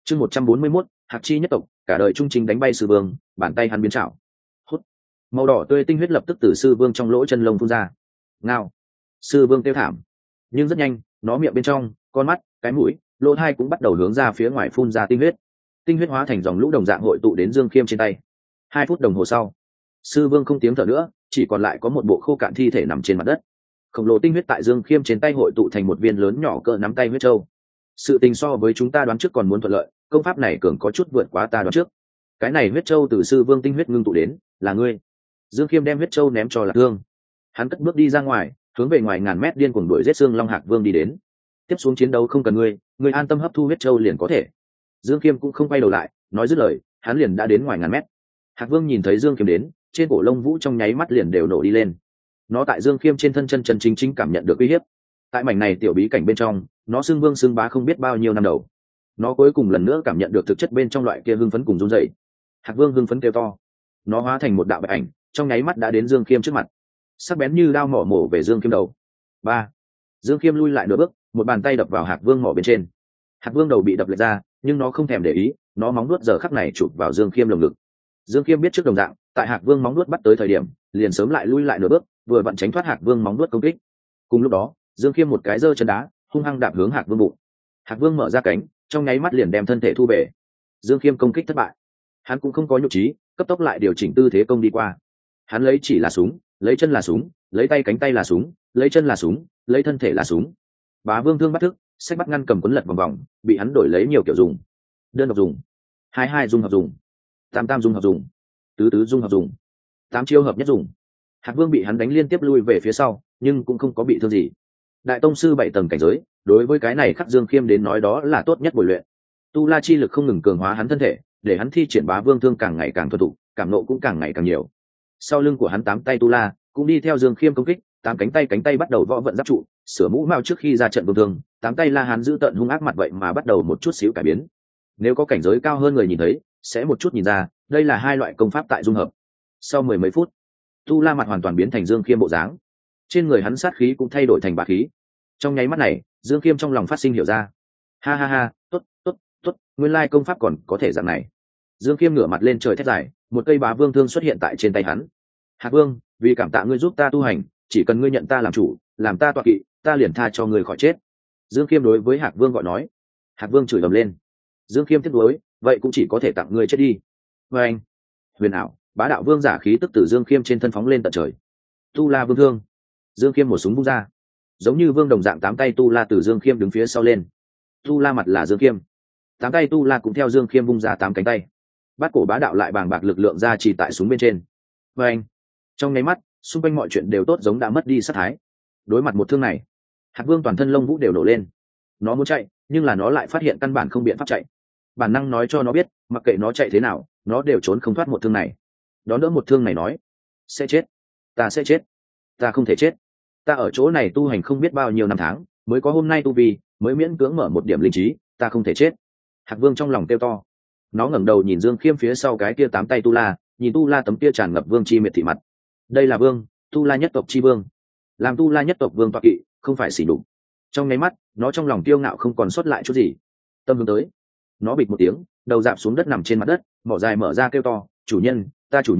Chương 141, Hạc Chi nhất tộc, cả đời trung chính đánh bay sư vương, bàn tay hắn biến chảo. Hút. Màu đỏ tươi tinh huyết lập tức từ sư vương trong lỗ chân lông phun ra. Ngao. Sư vương kêu thảm. Nhưng rất nhanh, nó miệng bên trong, con mắt, cái mũi, lỗ tai cũng bắt đầu hướng ra phía ngoài phun ra tinh huyết. Tinh huyết hóa thành dòng lũ đồng dạng hội tụ đến Dương Khiêm trên tay. 2 phút đồng hồ sau, sư vương không tiếng thở nữa, chỉ còn lại có một bộ khô cạn thi thể nằm trên mặt đất. Khổng lồ tinh huyết tại Dương Khiêm trên tay hội tụ thành một viên lớn nhỏ cỡ nắm tay huyết châu. Sự tình so với chúng ta đoán trước còn muốn thuận lợi, công pháp này cường có chút vượt quá ta đoán trước. Cái này huyết châu từ sư vương tinh huyết ngưng tụ đến, là ngươi. Dương Khiêm đem huyết châu ném cho Lạc Thương. Hắn cất bước đi ra ngoài, hướng về ngoài ngàn mét điên cuồng đuổi giết xương long hạc vương đi đến. Tiếp xuống chiến đấu không cần ngươi an tâm hấp thu huyết châu liền có thể. Dương Khiêm cũng không quay đầu lại, nói dứt lời, hắn liền đã đến ngoài ngàn mét. Hạc vương nhìn thấy Dương Khiêm đến, trên cổ lông vũ trong nháy mắt liền đều nổ đi lên. Nó tại Dương Khiêm trên thân chân chân chính chính cảm nhận được uy hiếp. Tại mảnh này tiểu bí cảnh bên trong, nó xưng vương xưng bá không biết bao nhiêu năm đầu. Nó cuối cùng lần nữa cảm nhận được thực chất bên trong loại kia hưng phấn cùng run rẩy. Hạc vương hưng phấn kêu to. Nó hóa thành một đạo bạch ảnh, trong nháy mắt đã đến Dương Khiêm trước mặt, sắc bén như đao mổ về Dương Khiêm đầu. Ba. Dương Khiêm lui lại nửa bước, một bàn tay đập vào Hạc vương mỏ bên trên. Hạc vương đầu bị đập lệch ra, nhưng nó không thèm để ý, nó móng nuốt giờ khắc này chụp vào Dương Khiêm lồng ngực. Dương Khiêm biết trước đồng dạng, tại Hạc vương móng nuốt bắt tới thời điểm, liền sớm lại lui lại nửa bước, vừa vặn tránh thoát Hạc vương móng nuốt công kích. Cùng lúc đó, Dương Khiêm một cái giơ chân đá, hung hăng đạp hướng Hạc vương bụng. Hạc vương mở ra cánh, trong nháy mắt liền đem thân thể thu về. Dương Khiêm công kích thất bại, hắn cũng không có nhục trí, cấp tốc lại điều chỉnh tư thế công đi qua. Hắn lấy chỉ là súng, lấy chân là súng, lấy tay cánh tay là súng, lấy chân là súng, lấy thân thể là súng. Bá vương thương bắt thức, sách bắt ngăn cầm quấn lật vòng vòng, bị hắn đổi lấy nhiều kiểu dùng. Đơn độc dùng, hai dung hợp dùng, tam dung hợp dùng, tứ dung hợp dùng, 8 chiêu hợp nhất dùng. Hạc vương bị hắn đánh liên tiếp lui về phía sau, nhưng cũng không có bị thương gì. Đại tông sư 7 tầng cảnh giới, đối với cái này khắc Dương Khiêm đến nói đó là tốt nhất bồi luyện. Tu la chi lực không ngừng cường hóa hắn thân thể, để hắn thi triển bá vương thương càng ngày càng thuần thục, cảm nộ cũng càng ngày càng nhiều. Sau lưng của hắn 8 tay tu la cũng đi theo Dương Khiêm công kích, 8 cánh tay bắt đầu võ vận giáp trụ, sửa mũ mao trước khi ra trận vương thương, 8 tay la hán giữ tận hung ác mặt vậy mà bắt đầu một chút xíu cải biến. Nếu có cảnh giới cao hơn người nhìn thấy, sẽ một chút nhìn ra, đây là 2 loại công pháp tại dung hợp. Sau mười mấy phút, tu la mặt hoàn toàn biến thành Dương Khiêm bộ dáng, trên người hắn sát khí cũng thay đổi thành bá khí. Trong nháy mắt này, Dương Khiêm trong lòng phát sinh hiểu ra. Ha ha ha, tốt, nguyên lai công pháp còn có thể dạng này. Dương Khiêm ngửa mặt lên trời thét dài, một cây bá vương thương xuất hiện tại trên tay hắn. Hạc vương, vì cảm tạ ngươi giúp ta tu hành, chỉ cần ngươi nhận ta làm chủ, làm ta tọa kỵ, ta liền tha cho ngươi khỏi chết. Dương Khiêm đối với Hạc vương gọi nói. Hạc vương chửi ầm lên. Dương Khiêm tiếc nuối, vậy cũng chỉ có thể tặng ngươi chết đi. Và anh, huyền ảo, bá đạo vương giả khí tức từ Dương Khiêm trên thân phóng lên tận trời. Tu la vương thương. Dương Khiêm một súng vung ra, giống như vương đồng dạng 8 tay tu la từ Dương Khiêm đứng phía sau lên. Tu la mặt là Dương Khiêm, 8 tay tu la cũng theo Dương Khiêm vung ra 8 cánh tay. Bát cổ bá đạo lại bàng bạc lực lượng ra chỉ tại súng bên trên. Và anh, trong nháy mắt, xung quanh mọi chuyện đều tốt giống đã mất đi sát thái. Đối mặt một thương này, Hạc vương toàn thân lông vũ đều nổ lên. Nó muốn chạy, nhưng là nó lại phát hiện căn bản không biện pháp chạy. Bản năng nói cho nó biết, mặc kệ nó chạy thế nào, nó đều trốn không thoát một thương này. Đón đỡ một thương này nói, sẽ chết, ta sẽ chết, ta không thể chết. Ta ở chỗ này tu hành không biết bao nhiêu năm tháng, mới có hôm nay tu vi, mới miễn cưỡng mở một điểm linh trí, ta không thể chết. Hạc vương trong lòng kêu to. Nó ngẩng đầu nhìn Dương Khiêm phía sau cái kia 8 tay tu la, nhìn tu la tấm kia tràn ngập vương chi miệt thị mặt. Đây là vương, tu la nhất tộc chi vương. Làm tu la nhất tộc vương tọa kỵ, không phải xỉ đục. Trong nháy mắt, nó trong lòng kiêu ngạo không còn sót lại chút gì. Tâm hướng tới, nó bịch một tiếng, đầu dạp xuống đất nằm trên mặt đất, mỏ dài mở ra kêu to, chủ nhân,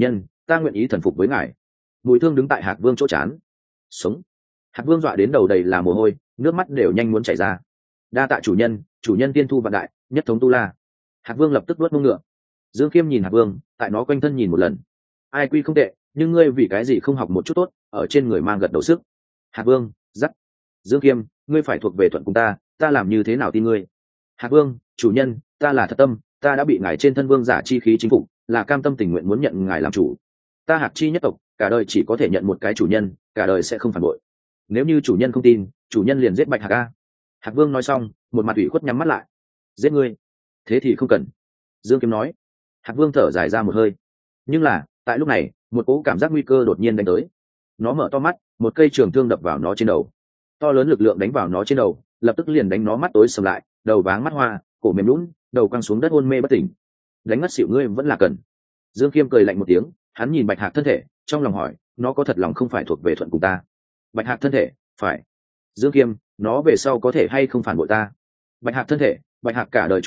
ta nguyện ý thần phục với ngài. Mùi thương đứng tại Hạc vương chỗ chán. Sống. Hạc vương dọa đến đầu đầy là mồ hôi, nước mắt đều nhanh muốn chảy ra. Đa tạ chủ nhân tiên thu vạn đại, nhất thống tu la. Hạc vương lập tức đuốt mông ngựa. Dương Khiêm nhìn Hạc vương, tại nó quanh thân nhìn một lần. Ai quy không tệ, nhưng ngươi vì cái gì không học một chút tốt, ở trên người mang gật đầu sức. Hạc vương, dắt. Dương Khiêm, ngươi phải thuộc về thuận cùng ta làm như thế nào tin ngươi. Hạc vương, chủ nhân, ta là thật tâm, ta đã bị ngài trên thân vương giả chi khí chính phục, là cam tâm tình nguyện muốn nhận ngài làm chủ. Ta Hạc Chi nhất tộc, cả đời chỉ có thể nhận một cái chủ nhân, cả đời sẽ không phản bội. Nếu như chủ nhân không tin, chủ nhân liền giết Bạch Hạc a. Hạc vương nói xong, một mặt ủy khuất nhắm mắt lại. Giết ngươi? Thế thì không cần. Dương Kiếm nói. Hạc vương thở dài ra một hơi. Nhưng là, tại lúc này, một cỗ cảm giác nguy cơ đột nhiên đánh tới. Nó mở to mắt, một cây trường thương đập vào nó trên đầu. To lớn lực lượng đánh vào nó trên đầu, lập tức liền đánh nó mắt tối sầm lại, đầu váng mắt hoa, cổ mềm lún, đầu quăng xuống đất hôn mê bất tỉnh. Đánh ngất xỉu ngươi vẫn là cần. Dương Khiêm cười lạnh một tiếng, hắn nhìn Bạch Hạc thân thể, trong lòng hỏi, nó có thật lòng không phải thuộc về thuận cùng ta? Bạch Hạc thân thể, phải. Dương Khiêm, nó về sau có thể hay không phản bội ta? Bạch Hạc thân thể, Bạch Hạc cả đời trung trình,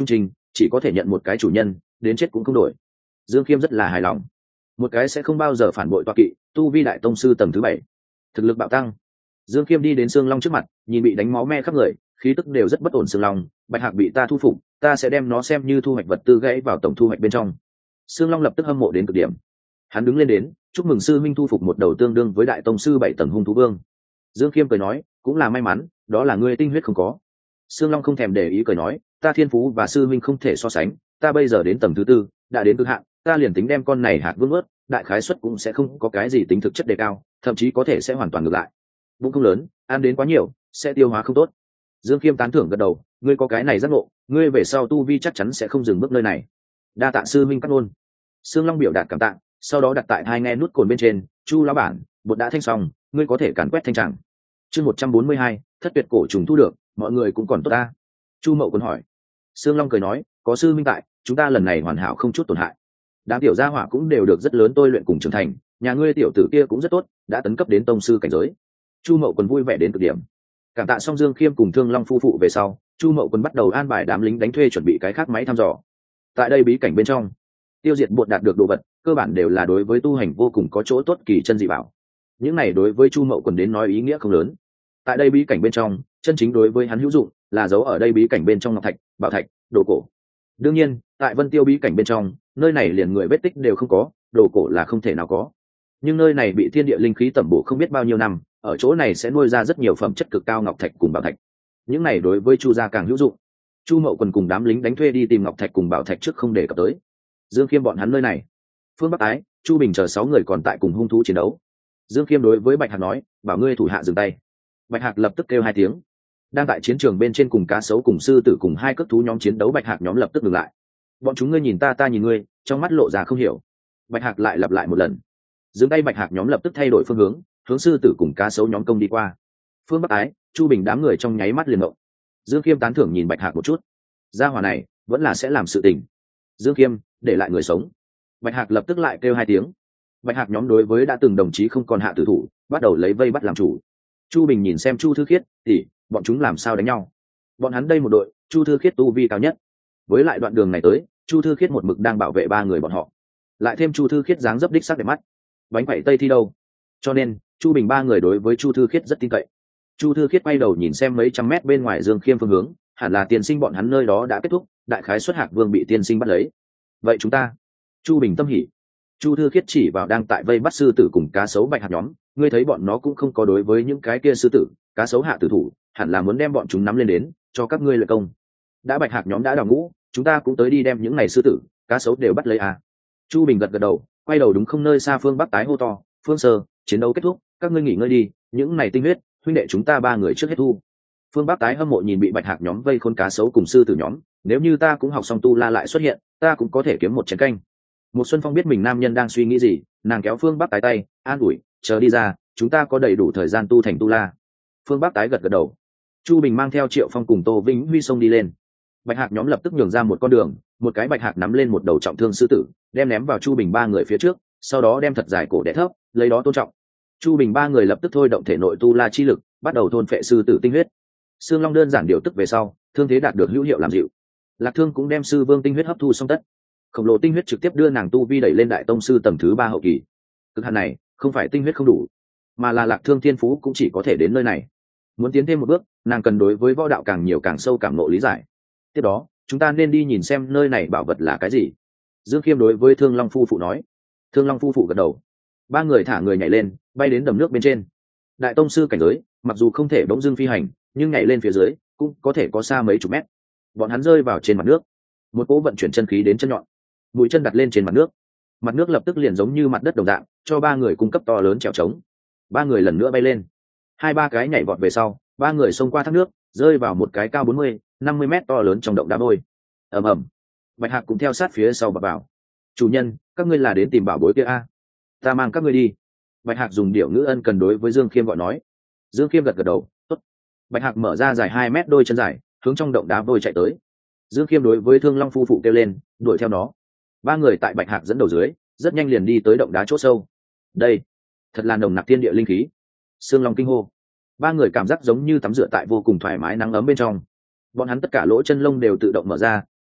chỉ có thể nhận một cái chủ nhân, đến chết cũng không đổi. Dương Khiêm rất là hài lòng, một cái sẽ không bao giờ phản bội toa kỵ, tu vi đại tông sư tầng thứ 7, thực lực bạo tăng. Dương Khiêm đi đến Sương Long trước mặt, nhìn bị đánh máu me khắp người, khí tức đều rất bất ổn Sương Long, Bạch Hạc bị ta thu phục, ta sẽ đem nó xem như thu hoạch vật tư gãy vào tổng thu hoạch bên trong. Sương Long lập tức hâm mộ đến cực điểm, hắn đứng lên đến chúc mừng sư minh thu phục một đầu tương đương với đại tông sư 7 tầng hung thú vương. Dương Khiêm cười nói, cũng là may mắn, đó là ngươi tinh huyết không có. Sương Long không thèm để ý cười nói, ta thiên phú và sư minh không thể so sánh, ta bây giờ đến tầng thứ 4, đã đến cực hạn, ta liền tính đem con này hạt vương ướt, đại khái suất cũng sẽ không có cái gì tính thực chất đề cao, thậm chí có thể sẽ hoàn toàn ngược lại. Bụng không lớn, ăn đến quá nhiều sẽ tiêu hóa không tốt. Dương Khiêm tán thưởng gật đầu, ngươi có cái này giác ngộ, ngươi về sau tu vi chắc chắn sẽ không dừng bước nơi này. Đa tạ sư minh cắt ngôn. Sương Long biểu đạt cảm tạ, sau đó đặt tại hai nghe nút cồn bên trên, Chu lão bản, bột đã thanh xong, ngươi có thể càn quét thanh tràng. Chương 142, thất tuyệt cổ trùng thu được, mọi người cũng còn tốt ta. Chu Mậu còn hỏi. Sương Long cười nói, có sư minh tại, chúng ta lần này hoàn hảo không chút tổn hại. Đám tiểu gia hỏa cũng đều được rất lớn tôi luyện cùng trưởng thành, nhà ngươi tiểu tử kia cũng rất tốt, đã tấn cấp đến tông sư cảnh giới. Chu Mậu còn vui vẻ đến cực điểm. Cảm tạ xong Dương Khiêm cùng Thương Long phu phụ về sau, Chu Mậu còn bắt đầu an bài đám lính đánh thuê chuẩn bị cái khác máy thăm dò. Tại đây bí cảnh bên trong, tiêu diệt bột đạt được đồ vật, cơ bản đều là đối với tu hành vô cùng có chỗ tốt kỳ chân dị bảo. Những này đối với Chu Mậu còn đến nói ý nghĩa không lớn. Tại đây bí cảnh bên trong, chân chính đối với hắn hữu dụng là giấu ở đây bí cảnh bên trong ngọc thạch, bảo thạch, đồ cổ. Đương nhiên, tại Vân Tiêu bí cảnh bên trong, nơi này liền người vết tích đều không có, đồ cổ là không thể nào có. Nhưng nơi này bị thiên địa linh khí tẩm bổ không biết bao nhiêu năm, ở chỗ này sẽ nuôi ra rất nhiều phẩm chất cực cao ngọc thạch cùng bảo thạch. Những này đối với Chu gia càng hữu dụng. Chu Mậu Quần cùng đám lính đánh thuê đi tìm ngọc thạch cùng bảo thạch trước không để cập tới. Dương Khiêm bọn hắn nơi này, Phương Bắc Ái, Chu Bình chờ 6 người còn tại cùng hung thú chiến đấu. Dương Khiêm đối với Bạch Hạc nói, bảo ngươi thủ hạ dừng tay. Bạch Hạc lập tức kêu 2 tiếng. Đang tại chiến trường bên trên cùng cá sấu cùng sư tử cùng 2 cước thú nhóm chiến đấu, Bạch Hạc nhóm lập tức dừng lại. Bọn chúng ngươi nhìn ta, ta nhìn ngươi, trong mắt lộ ra không hiểu. Bạch Hạc lại lặp lại một lần. Dừng tay, Bạch Hạc nhóm lập tức thay đổi phương hướng, hướng sư tử cùng cá sấu nhóm công đi qua. Phương Bắc Ái, Chu Bình đám người trong nháy mắt liền ngộng. Dương Khiêm tán thưởng nhìn Bạch Hạc một chút. Gia hỏa này vẫn là sẽ làm sự tình. Dương Khiêm, để lại người sống. Bạch Hạc lập tức lại kêu 2 tiếng. Bạch Hạc nhóm đối với đã từng đồng chí không còn hạ tử thủ, bắt đầu lấy vây bắt làm chủ. Chu Bình nhìn xem Chu Thư Khiết, thì bọn chúng làm sao đánh nhau? Bọn hắn đây một đội, Chu Thư Khiết tu vi cao nhất. Với lại đoạn đường này tới, Chu Thư Khiết một mực đang bảo vệ 3 người bọn họ. Lại thêm Chu Thư Khiết dáng dấp đích sắc đẹp mắt. Bánh quẩy tây thi đâu? Cho nên, Chu Bình 3 người đối với Chu Thư Khiết rất tin cậy. Chu Thư Khiết quay đầu nhìn xem mấy trăm mét bên ngoài Dương Khiêm phương hướng, hẳn là tiên sinh bọn hắn nơi đó đã kết thúc, đại khái xuất Hạc Vương bị tiên sinh bắt lấy. Vậy chúng ta? Chu Bình tâm hỉ. Chu Thư Khiết chỉ vào đang tại vây bắt sư tử cùng cá sấu Bạch Hạc nhóm, ngươi thấy bọn nó cũng không có đối với những cái kia sư tử, cá sấu hạ tử thủ, hẳn là muốn đem bọn chúng nắm lên đến, cho các ngươi lợi công. Đã Bạch Hạc nhóm đã đào ngũ, chúng ta cũng tới đi đem những này sư tử, cá sấu đều bắt lấy à? Chu Bình gật gật đầu, quay đầu đúng không nơi xa Phương Bắc tái hô to, Phương Sơ, chiến đấu kết thúc, các ngươi nghỉ ngơi đi, những này tinh huyết, huynh đệ chúng ta 3 người trước hết thu. Phương Bắc tái hâm mộ nhìn bị Bạch Hạc nhóm vây khôn cá sấu cùng sư tử nhóm, nếu như ta cũng học xong tu la lại xuất hiện, ta cũng có thể kiếm một chén canh. Một Xuân Phong biết mình nam nhân đang suy nghĩ gì, nàng kéo Phương Bắc tái tay, an ủi, chờ đi ra, chúng ta có đầy đủ thời gian tu thành tu la. Phương Bắc tái gật gật đầu. Chu Bình mang theo Triệu Phong cùng Tô Vĩnh Huy xông đi lên. Bạch Hạc nhóm lập tức nhường ra một con đường, một cái Bạch Hạc nắm lên một đầu trọng thương sư tử, đem ném vào Chu Bình 3 người phía trước, sau đó đem thật dài cổ đè thấp, lấy đó tôn trọng. Chu Bình 3 người lập tức thôi động thể nội tu la chi lực, bắt đầu thôn phệ sư tử tinh huyết. Sương Long đơn giản điều tức về sau, thương thế đạt được hữu hiệu làm dịu. Lạc Thương cũng đem sư vương tinh huyết hấp thu xong tất. Khổng lồ tinh huyết trực tiếp đưa nàng tu vi đẩy lên đại tông sư tầng thứ 3 hậu kỳ. Cực hạn này, không phải tinh huyết không đủ, mà là Lạc Thương thiên phú cũng chỉ có thể đến nơi này. Muốn tiến thêm một bước, nàng cần đối với võ đạo càng nhiều càng sâu cảm ngộ lý giải. Tiếp đó, chúng ta nên đi nhìn xem nơi này bảo vật là cái gì. Dương Khiêm đối với Thương Long phu phụ nói. Thương Long phu phụ gật đầu. 3 người thả người nhảy lên, bay đến đầm nước bên trên. Đại tông sư cảnh giới, mặc dù không thể bỗng dưng phi hành, nhưng nhảy lên phía dưới cũng có thể có xa mấy chục mét. Bọn hắn rơi vào trên mặt nước, một cỗ vận chuyển chân khí đến chân nhọn, mũi chân đặt lên trên mặt nước lập tức liền giống như mặt đất đồng dạng, cho 3 người cung cấp to lớn trèo trống. 3 người lần nữa bay lên, 2-3 cái nhảy vọt về sau, 3 người xông qua thác nước, rơi vào một cái cao 40-50 mét to lớn trong động đá vôi. ầm ầm, Bạch Hạc cũng theo sát phía sau bập vào. Chủ nhân, các ngươi là đến tìm bảo bối kia a? Ta mang các ngươi đi. Bạch Hạc dùng điệu ngữ ân cần đối với Dương Khiêm gọi nói. Dương Khiêm gật gật đầu, tốt. Bạch Hạc mở ra dài 2 mét đôi chân dài, hướng trong động đá vôi chạy tới. Dương Khiêm đối với Thương Long phu phụ kêu lên, đuổi theo nó. 3 người tại Bạch Hạc dẫn đầu dưới, rất nhanh liền đi tới động đá chỗ sâu. Đây, thật là nồng nặc thiên địa linh khí. Sương Long kinh hô. 3 người cảm giác giống như tắm rửa tại vô cùng thoải mái nắng ấm bên trong. Bọn hắn tất cả lỗ chân lông đều tự động mở ra,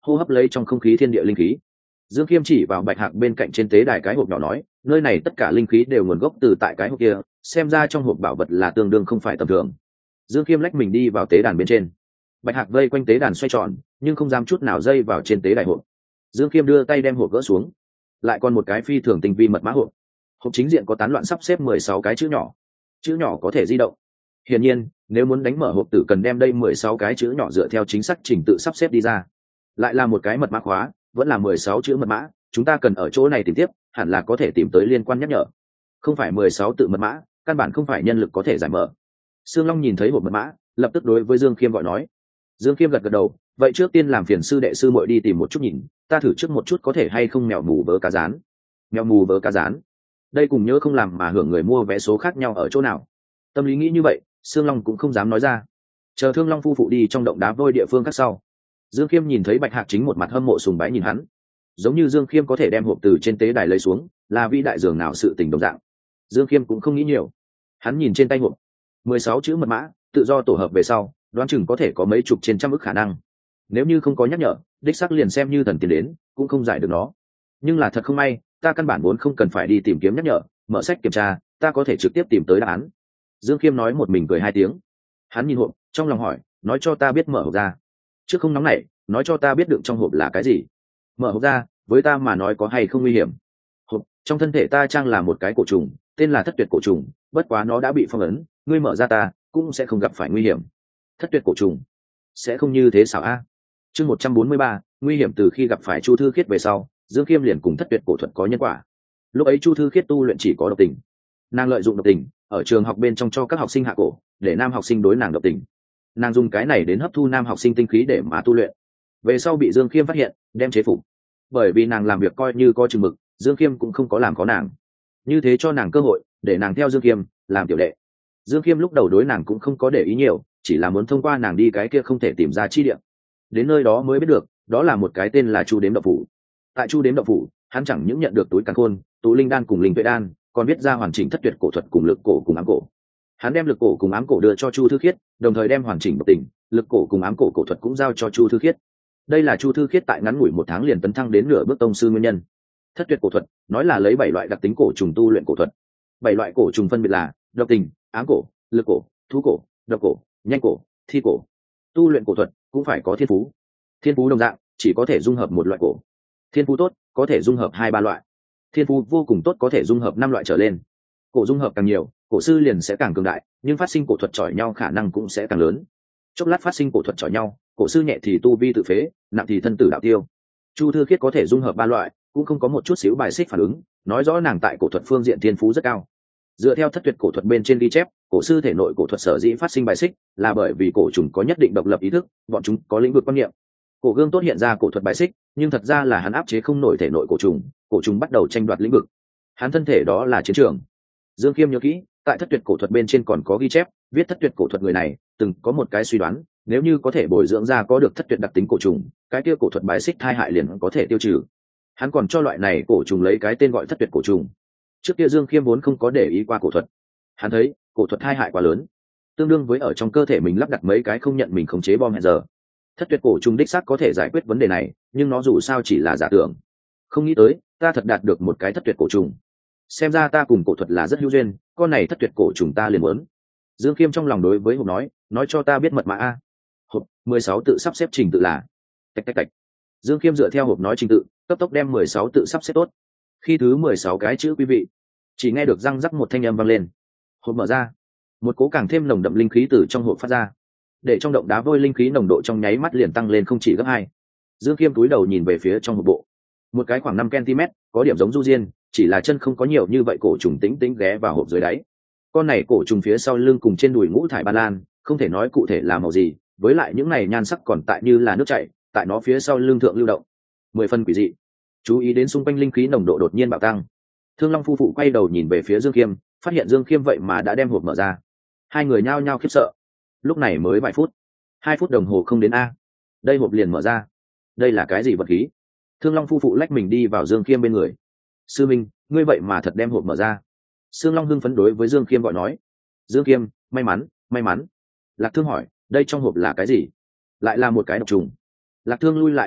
hô hấp lấy trong không khí thiên địa linh khí. Dương Khiêm chỉ vào bạch hạc bên cạnh trên tế đài cái hộp nhỏ nói, nơi này tất cả linh khí đều nguồn gốc từ tại cái hộp kia, xem ra trong hộp bảo vật là tương đương không phải tầm thường. Dương Khiêm lách mình đi vào tế đàn bên trên. Bạch hạc vây quanh tế đàn xoay tròn, nhưng không dám chút nào dây vào trên tế đài hộp. Dương Khiêm đưa tay đem hộp gỡ xuống, lại còn một cái phi thường tinh vi mật mã hộp. Hộp chính diện có tán loạn sắp xếp 16 cái chữ nhỏ có thể di động. Hiển nhiên, nếu muốn đánh mở hộp tử cần đem đây 16 cái chữ nhỏ dựa theo chính xác trình tự sắp xếp đi ra. Lại là một cái mật mã khóa, vẫn là 16 chữ mật mã, chúng ta cần ở chỗ này tìm tiếp, hẳn là có thể tìm tới liên quan nhắc nhở. Không phải 16 tự mật mã, căn bản không phải nhân lực có thể giải mở. Sương Long nhìn thấy hộp mật mã, lập tức đối với Dương Khiêm gọi nói. Dương Khiêm gật gật đầu, vậy trước tiên làm phiền sư đệ sư muội đi tìm một chút nhìn, ta thử trước một chút có thể hay không mèo mù vớ cá rán. Mèo mù vớ cá rán, đây cùng nhớ không làm mà hưởng người mua vé số khác nhau ở chỗ nào. Tâm lý nghĩ như vậy, Sương Long cũng không dám nói ra. Chờ Thương Long phu phụ đi trong động đá vôi địa phương khác sau, Dương Khiêm nhìn thấy Bạch Hạc chính một mặt hâm mộ sùng bái nhìn hắn, giống như Dương Khiêm có thể đem hộp từ trên tế đài lấy xuống, là vĩ đại dường nào sự tình đồng dạng. Dương Khiêm cũng không nghĩ nhiều, hắn nhìn trên tay hộp, 16 chữ mật mã, tự do tổ hợp về sau, đoán chừng có thể có mấy chục trên trăm ức khả năng. Nếu như không có nhắc nhở, đích xác liền xem như thần tiên đến, cũng không giải được nó. Nhưng là thật không may, ta căn bản vốn không cần phải đi tìm kiếm nhắc nhở, mở sách kiểm tra, ta có thể trực tiếp tìm tới đáp án. Dương Khiêm nói một mình cười 2 tiếng. Hắn nhìn hộp, trong lòng hỏi, nói cho ta biết mở hộp ra. Trước không nóng nảy, nói cho ta biết đựng trong hộp là cái gì. Mở hộp ra, với ta mà nói có hay không nguy hiểm. Hộp, trong thân thể ta trang là một cái cổ trùng, tên là Thất Tuyệt cổ trùng, bất quá nó đã bị phong ấn, ngươi mở ra ta cũng sẽ không gặp phải nguy hiểm. Thất Tuyệt cổ trùng, sẽ không như thế xảo a. Chương 143, nguy hiểm từ khi gặp phải Chu Thư Khiết về sau, Dương Khiêm liền cùng Thất Tuyệt cổ thuật có nhân quả. Lúc ấy Chu Thư Khiết tu luyện chỉ có độc tình, nàng lợi dụng độc tình ở trường học bên trong cho các học sinh hạ cổ, để nam học sinh đối nàng độc tình. Nàng dùng cái này đến hấp thu nam học sinh tinh khí để mà tu luyện. Về sau bị Dương Khiêm phát hiện, đem chế phục. Bởi vì nàng làm việc coi như có chừng mực, Dương Khiêm cũng không có làm khó nàng, như thế cho nàng cơ hội để nàng theo Dương Khiêm làm tiểu đệ. Dương Khiêm lúc đầu đối nàng cũng không có để ý nhiều, chỉ là muốn thông qua nàng đi cái kia không thể tìm ra chi địa. Đến nơi đó mới biết được, đó là một cái tên là Chu Đếm Động Phủ. Tại Chu Đếm Động Phủ, hắn chẳng những nhận được túi càn khôn, tụ linh đan cùng linh tuệ đan, còn biết ra hoàn chỉnh Thất Tuyệt cổ thuật cùng lực cổ cùng ám cổ. Hắn đem lực cổ cùng ám cổ đưa cho Chu Thư Khiết, đồng thời đem hoàn chỉnh độc tình, lực cổ cùng ám cổ cổ thuật cũng giao cho Chu Thư Khiết. Đây là Chu Thư Khiết tại ngắn ngủi 1 tháng liền tấn thăng đến nửa bước tông sư nguyên nhân. Thất Tuyệt cổ thuật nói là lấy 7 loại đặc tính cổ trùng tu luyện cổ thuật. 7 loại cổ trùng phân biệt là độc tình, ám cổ, lực cổ, thú cổ, độc cổ, nhanh cổ, thi cổ. Tu luyện cổ thuật cũng phải có thiên phú. Thiên phú đồng dạng chỉ có thể dung hợp một loại cổ. Thiên phú tốt có thể dung hợp 2-3 loại. Thiên phú vô cùng tốt có thể dung hợp 5 loại trở lên. Cổ dung hợp càng nhiều, cổ sư liền sẽ càng cường đại, nhưng phát sinh cổ thuật chọi nhau khả năng cũng sẽ càng lớn. Chốc lát phát sinh cổ thuật chọi nhau, cổ sư nhẹ thì tu vi tự phế, nặng thì thân tử đạo tiêu. Chu Thư Khiết có thể dung hợp 3 loại, cũng không có một chút xíu bài xích phản ứng, nói rõ nàng tại cổ thuật phương diện thiên phú rất cao. Dựa theo Thất Tuyệt cổ thuật bên trên ghi chép, cổ sư thể nội cổ thuật sở dĩ phát sinh bài xích là bởi vì cổ trùng có nhất định độc lập ý thức, bọn chúng có lĩnh vực quan niệm. Cổ Gương tốt hiện ra cổ thuật bài xích, nhưng thật ra là hắn áp chế không nổi thể nội cổ trùng bắt đầu tranh đoạt lĩnh vực. Hắn thân thể đó là chiến trường. Dương Khiêm nhớ kỹ, tại Thất Tuyệt cổ thuật bên trên còn có ghi chép, viết Thất Tuyệt cổ thuật người này từng có một cái suy đoán, nếu như có thể bồi dưỡng ra có được thất tuyệt đặc tính cổ trùng, cái kia cổ thuật bài xích thai hại liền có thể tiêu trừ. Hắn còn cho loại này cổ trùng lấy cái tên gọi thất tuyệt cổ trùng. Trước kia Dương Khiêm vốn không có để ý qua cổ thuật, hắn thấy cổ thuật thai hại quá lớn, tương đương với ở trong cơ thể mình lắp đặt mấy cái không nhận mình khống chế bom hẹn giờ. Thất tuyệt cổ trùng đích xác có thể giải quyết vấn đề này, nhưng nó dù sao chỉ là giả tưởng. Không nghĩ tới ta thật đạt được một cái thất tuyệt cổ trùng, xem ra ta cùng cổ thuật là rất hữu duyên, con này thất tuyệt cổ trùng ta liền muốn. Dương Khiêm trong lòng đối với hộp nói cho ta biết mật mã a. Hộp 16 tự sắp xếp trình tự là tạch tạch tạch. Dương Khiêm dựa theo hộp nói trình tự, cấp tốc đem 16 tự sắp xếp tốt. Khi thứ 16 cái chữ quý vị, chỉ nghe được răng rắc một thanh âm vang lên. Hộp mở ra, một cố càng thêm nồng đậm linh khí từ trong hộp phát ra, để trong động đá vôi linh khí nồng độ trong nháy mắt liền tăng lên không chỉ gấp 2. Dương Khiêm cúi đầu nhìn về phía trong hộp bộ, một cái khoảng 5 cm, có điểm giống du diên, chỉ là chân không có nhiều như vậy cổ trùng tĩnh ghé vào hộp dưới đáy. Con này cổ trùng phía sau lưng cùng trên đùi ngũ thải ban lan, không thể nói cụ thể là màu gì, với lại những này nhan sắc còn tại như là nước chảy, tại nó phía sau lưng thượng lưu động, 10 phân quỷ dị. Chú ý đến xung quanh linh khí nồng độ đột nhiên bạo tăng. Thương Long phu phụ quay đầu nhìn về phía Dương Khiêm, phát hiện Dương Khiêm vậy mà đã đem hộp mở ra. Hai người nhao nhao khiếp sợ. Lúc này mới vài phút, 2 phút đồng hồ không đến a, đây hộp liền mở ra. Đây là cái gì vật khí? Thương Long phu phụ lách mình đi vào Dương Khiêm bên người. Sư minh, ngươi vậy mà thật đem hộp mở ra. Sương Long hưng phấn đối với Dương Khiêm gọi nói. Dương Khiêm, may mắn. Lạc Thương hỏi, đây trong hộp là cái gì? Lại là một cái độc trùng. Lạc Thương lui lại 2 bước,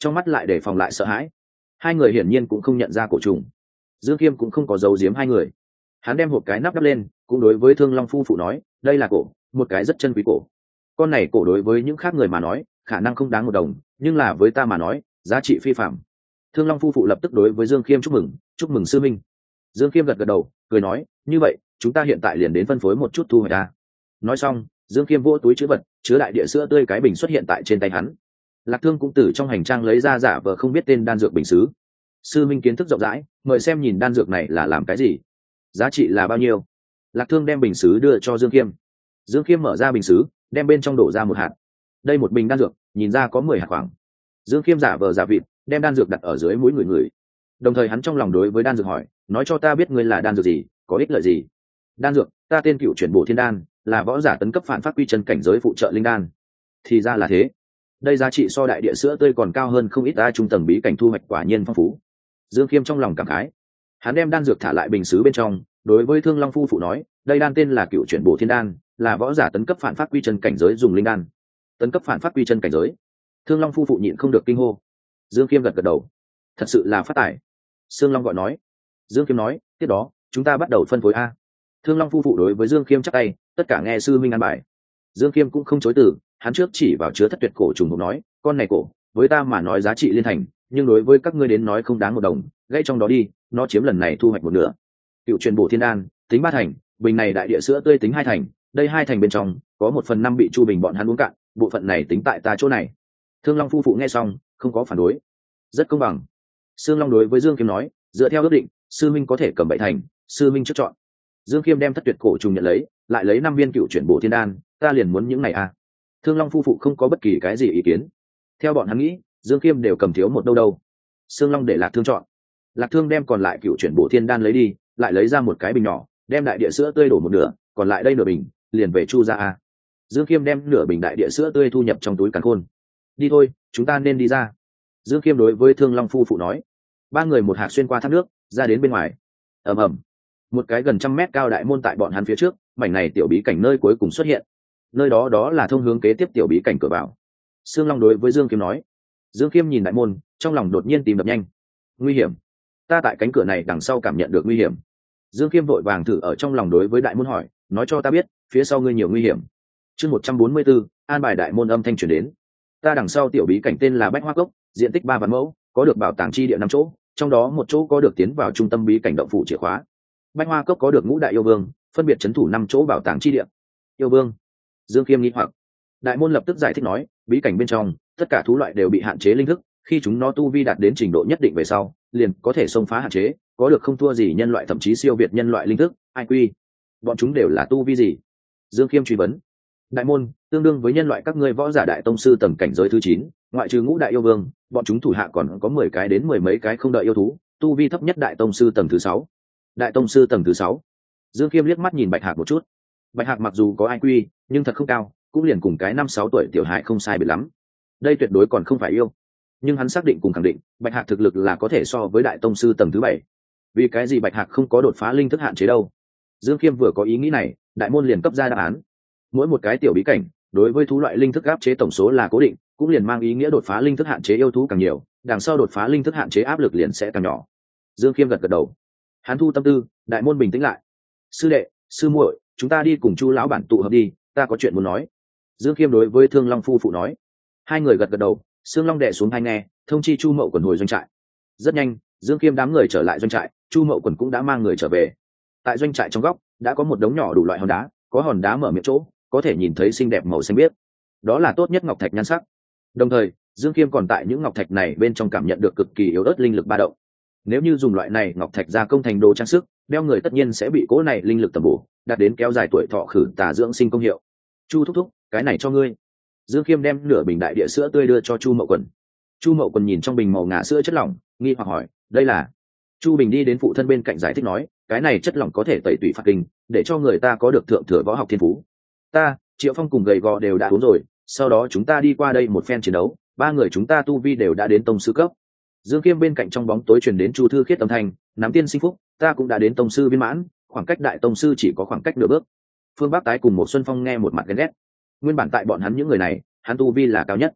trong mắt lại để phòng lại sợ hãi. Hai người hiển nhiên cũng không nhận ra cổ trùng. Dương Kiêm cũng không có giấu giếm hai người, hắn đem hộp cái nắp đắp lên, cũng đối với Thương Long phu phụ nói, đây là cổ, một cái rất chân quý cổ. Con này cổ đối với những khác người mà nói khả năng không đáng một đồng, nhưng là với ta mà nói giá trị phi phạm. Thương Long phu phụ lập tức đối với Dương Kiêm chúc mừng sư minh. Dương Kiêm gật gật đầu cười nói, như vậy chúng ta hiện tại liền đến phân phối một chút thu hoạch ta. Nói xong Dương Kiêm vỗ túi chứa vật chứa đại địa sữa tươi cái bình xuất hiện tại trên tay hắn. Lạc Thương cũng từ trong hành trang lấy ra giả vờ không biết tên đan dược bình sứ. Sư minh kiến thức rộng rãi, mời xem nhìn đan dược này là làm cái gì, giá trị là bao nhiêu. Lạc Thương đem bình sứ đưa cho Dương Kiêm. Dương Kiêm mở ra bình sứ, đem bên trong đổ ra một hạt. Đây một bình đan dược nhìn ra có 10 hạt khoảng. Dương Kiêm giả vờ giả vịt đem đan dược đặt ở dưới mũi người, đồng thời hắn trong lòng đối với đan dược hỏi, nói cho ta biết ngươi là đan dược gì, có ích lợi gì. Đan dược, ta tên Cựu Chuyển Bổ Thiên Đan, là võ giả tấn cấp phản phát quy chân cảnh giới phụ trợ linh đan. Thì ra là thế, đây giá trị so đại địa sữa tươi còn cao hơn không ít, ta trung tầng bí cảnh thu hoạch quả nhiên phong phú. Dương Kiêm trong lòng cảm khái, hắn đem đan dược thả lại bình sứ bên trong, đối với Thương Long phu phụ nói, đây đan tên là Cựu Chuyển Bổ Thiên Đan, là võ giả tấn cấp phản phát quy chân cảnh giới dùng linh đan. Tấn cấp phản phát quy chân cảnh giới. Thương Long phu phụ nhịn không được kinh hô. Dương Kiêm gật gật đầu, thật sự là phát tài. Sương Long gọi nói. Dương Kiêm nói, tiếp đó chúng ta bắt đầu phân phối a. Thương Long phu phụ đối với Dương Kiêm chắc tay, tất cả nghe sư minh an bài. Dương Kiêm cũng không chối từ, hắn trước chỉ vào chứa thất tuyệt cổ trùng hộp nói, con này cổ với ta mà nói giá trị liên thành, nhưng đối với các ngươi đến nói không đáng một đồng, gãy trong đó đi, nó chiếm lần này thu hoạch một nửa. Cựu Truyền Bổ Thiên Đan tính 3 thành, bình này đại địa sữa tươi tính 2 thành, đây 2 thành bên trong có 1/5 bị Chu Bình bọn hắn uống cạn, bộ phận này tính tại ta chỗ này. Thương Long phu phụ nghe xong không có phản đối, rất công bằng. Sương Long đối với Dương Kiêm nói, dựa theo ước định sư minh có thể cầm 7 thành, sư minh trước chọn. Dương Kiêm đem thất tuyệt cổ trùng nhận lấy, lại lấy 5 viên Cựu Chuyển Bổ Thiên Đan, ta liền muốn những này a. Thương Long phu phụ không có bất kỳ cái gì ý kiến. Theo bọn hắn nghĩ, Dương Kiêm đều cầm thiếu một đâu. Sương Long để Lạc Thương chọn. Lạc Thương đem còn lại Cựu Chuyển Bổ Thiên Đan lấy đi, lại lấy ra một cái bình nhỏ, đem đại địa sữa tươi đổ một nửa, còn lại đây nửa bình liền về Chu ra a. Dương Kiêm đem nửa bình đại địa sữa tươi thu nhập trong túi càn khôn. Đi thôi, chúng ta nên đi ra. Dương Kiêm đối với Thương Long phu phụ nói. 3 người một hạt xuyên qua thác nước, ra đến bên ngoài. Ầm ầm, một cái gần 100 mét cao đại môn tại bọn hắn phía trước, mảnh này tiểu bí cảnh nơi cuối cùng xuất hiện. Nơi đó là thông hướng kế tiếp tiểu bí cảnh cửa vào. Sương Long đối với Dương Kiêm nói. Dương Kiêm nhìn đại môn, trong lòng đột nhiên tìm đập nhanh. Nguy hiểm, ta tại cánh cửa này đằng sau cảm nhận được nguy hiểm. Dương Kiêm vội vàng thử ở trong lòng đối với đại môn hỏi, nói cho ta biết phía sau ngươi nhiều nguy hiểm. Chương 144, an bài đại môn âm thanh truyền đến. Ta đằng sau tiểu bí cảnh tên là Bách Hoa Cốc, diện tích 3 vạn mẫu, có được bảo tàng chi địa 5 chỗ, trong đó một chỗ có được tiến vào trung tâm bí cảnh động phủ chìa khóa. Bách Hoa Cốc có được ngũ đại yêu vương, phân biệt trấn thủ 5 chỗ bảo tàng chi địa. Yêu vương? Dương Kiêm nghi hoặc. Đại môn lập tức giải thích nói, bí cảnh bên trong tất cả thú loại đều bị hạn chế linh thức, khi chúng nó tu vi đạt đến trình độ nhất định về sau, liền có thể xông phá hạn chế, có được không thua gì nhân loại, thậm chí siêu việt nhân loại linh thức, IQ. Bọn chúng đều là tu vi gì? Dương Kiêm truy vấn. Đại môn tương đương với nhân loại các ngươi võ giả đại tông sư tầng cảnh giới thứ 9, ngoại trừ ngũ đại yêu vương, bọn chúng thủ hạ còn có 10 cái đến 10 mấy cái không đợi yêu thú, tu vi thấp nhất đại tông sư tầng thứ 6. Đại tông sư tầng thứ 6. Dương Kiêm liếc mắt nhìn Bạch Hạc một chút. Bạch Hạc mặc dù có IQ, nhưng thật không cao, cũng liền cùng cái 5-6 tuổi tiểu hài không sai biệt lắm. Đây tuyệt đối còn không phải yêu, nhưng hắn xác định cùng khẳng định, Bạch Hạc thực lực là có thể so với đại tông sư tầng thứ 7. Vì cái gì Bạch Hạc không có đột phá linh thức hạn chế đâu? Dương Kiêm vừa có ý nghĩ này, đại môn liền cấp ra đáp án. Mỗi một cái tiểu bí cảnh, đối với thú loại linh thức áp chế tổng số là cố định, cũng liền mang ý nghĩa đột phá linh thức hạn chế yêu thú càng nhiều, đằng sau đột phá linh thức hạn chế áp lực liền sẽ càng nhỏ. Dương Kiêm gật gật đầu. Hắn thu tâm tư, đại môn bình tĩnh lại. Sư đệ, sư muội, chúng ta đi cùng Chu lão bản tụ hợp đi, ta có chuyện muốn nói. Dương Kiêm đối với Thương Long phu phụ nói. Hai người gật gật đầu, Sương Long đệ xuống hai nghe, thông chi Chu Mậu Quần hồi doanh trại. Rất nhanh, Dương Kiêm đám người trở lại doanh trại, Chu Mậu Quần cũng đã mang người trở về. Tại doanh trại trong góc đã có một đống nhỏ đủ loại hòn đá, có hòn đá mở miệng chỗ có thể nhìn thấy xinh đẹp màu xanh biếc, đó là tốt nhất ngọc thạch nhan sắc. Đồng thời Dương Kiêm còn tại những ngọc thạch này bên trong cảm nhận được cực kỳ yếu ớt linh lực ba động. Nếu như dùng loại này ngọc thạch gia công thành đồ trang sức, đeo người tất nhiên sẽ bị cỗ này linh lực tầm bổ, đạt đến kéo dài tuổi thọ, khử tà dưỡng sinh công hiệu. Chu thúc thúc, cái này cho ngươi. Dương Kiêm đem nửa bình đại địa sữa tươi đưa cho Chu Mậu Quần. Chu Mậu Quần nhìn trong bình màu ngà sữa chất lỏng, nghi hoặc hỏi, đây là? Chu Bình đi đến phụ thân bên cạnh giải thích nói, cái này chất lỏng có thể tẩy tủy phạt kinh, để cho người ta có được thượng thừa võ học thiên phú. Ta, Triệu Phong cùng gầy gò đều đã uống rồi, sau đó chúng ta đi qua đây một phen chiến đấu, 3 người chúng ta tu vi đều đã đến tông sư cấp. Dương Kiêm bên cạnh trong bóng tối truyền đến Chu Thư Khiết âm thanh, nắm tiên sinh phúc, ta cũng đã đến tông sư viên mãn, khoảng cách đại tông sư chỉ có khoảng cách nửa bước. Phương Bắc Tái cùng một Xuân Phong nghe một mặt ghen ghét. Nguyên bản tại bọn hắn những người này, hắn tu vi là cao nhất.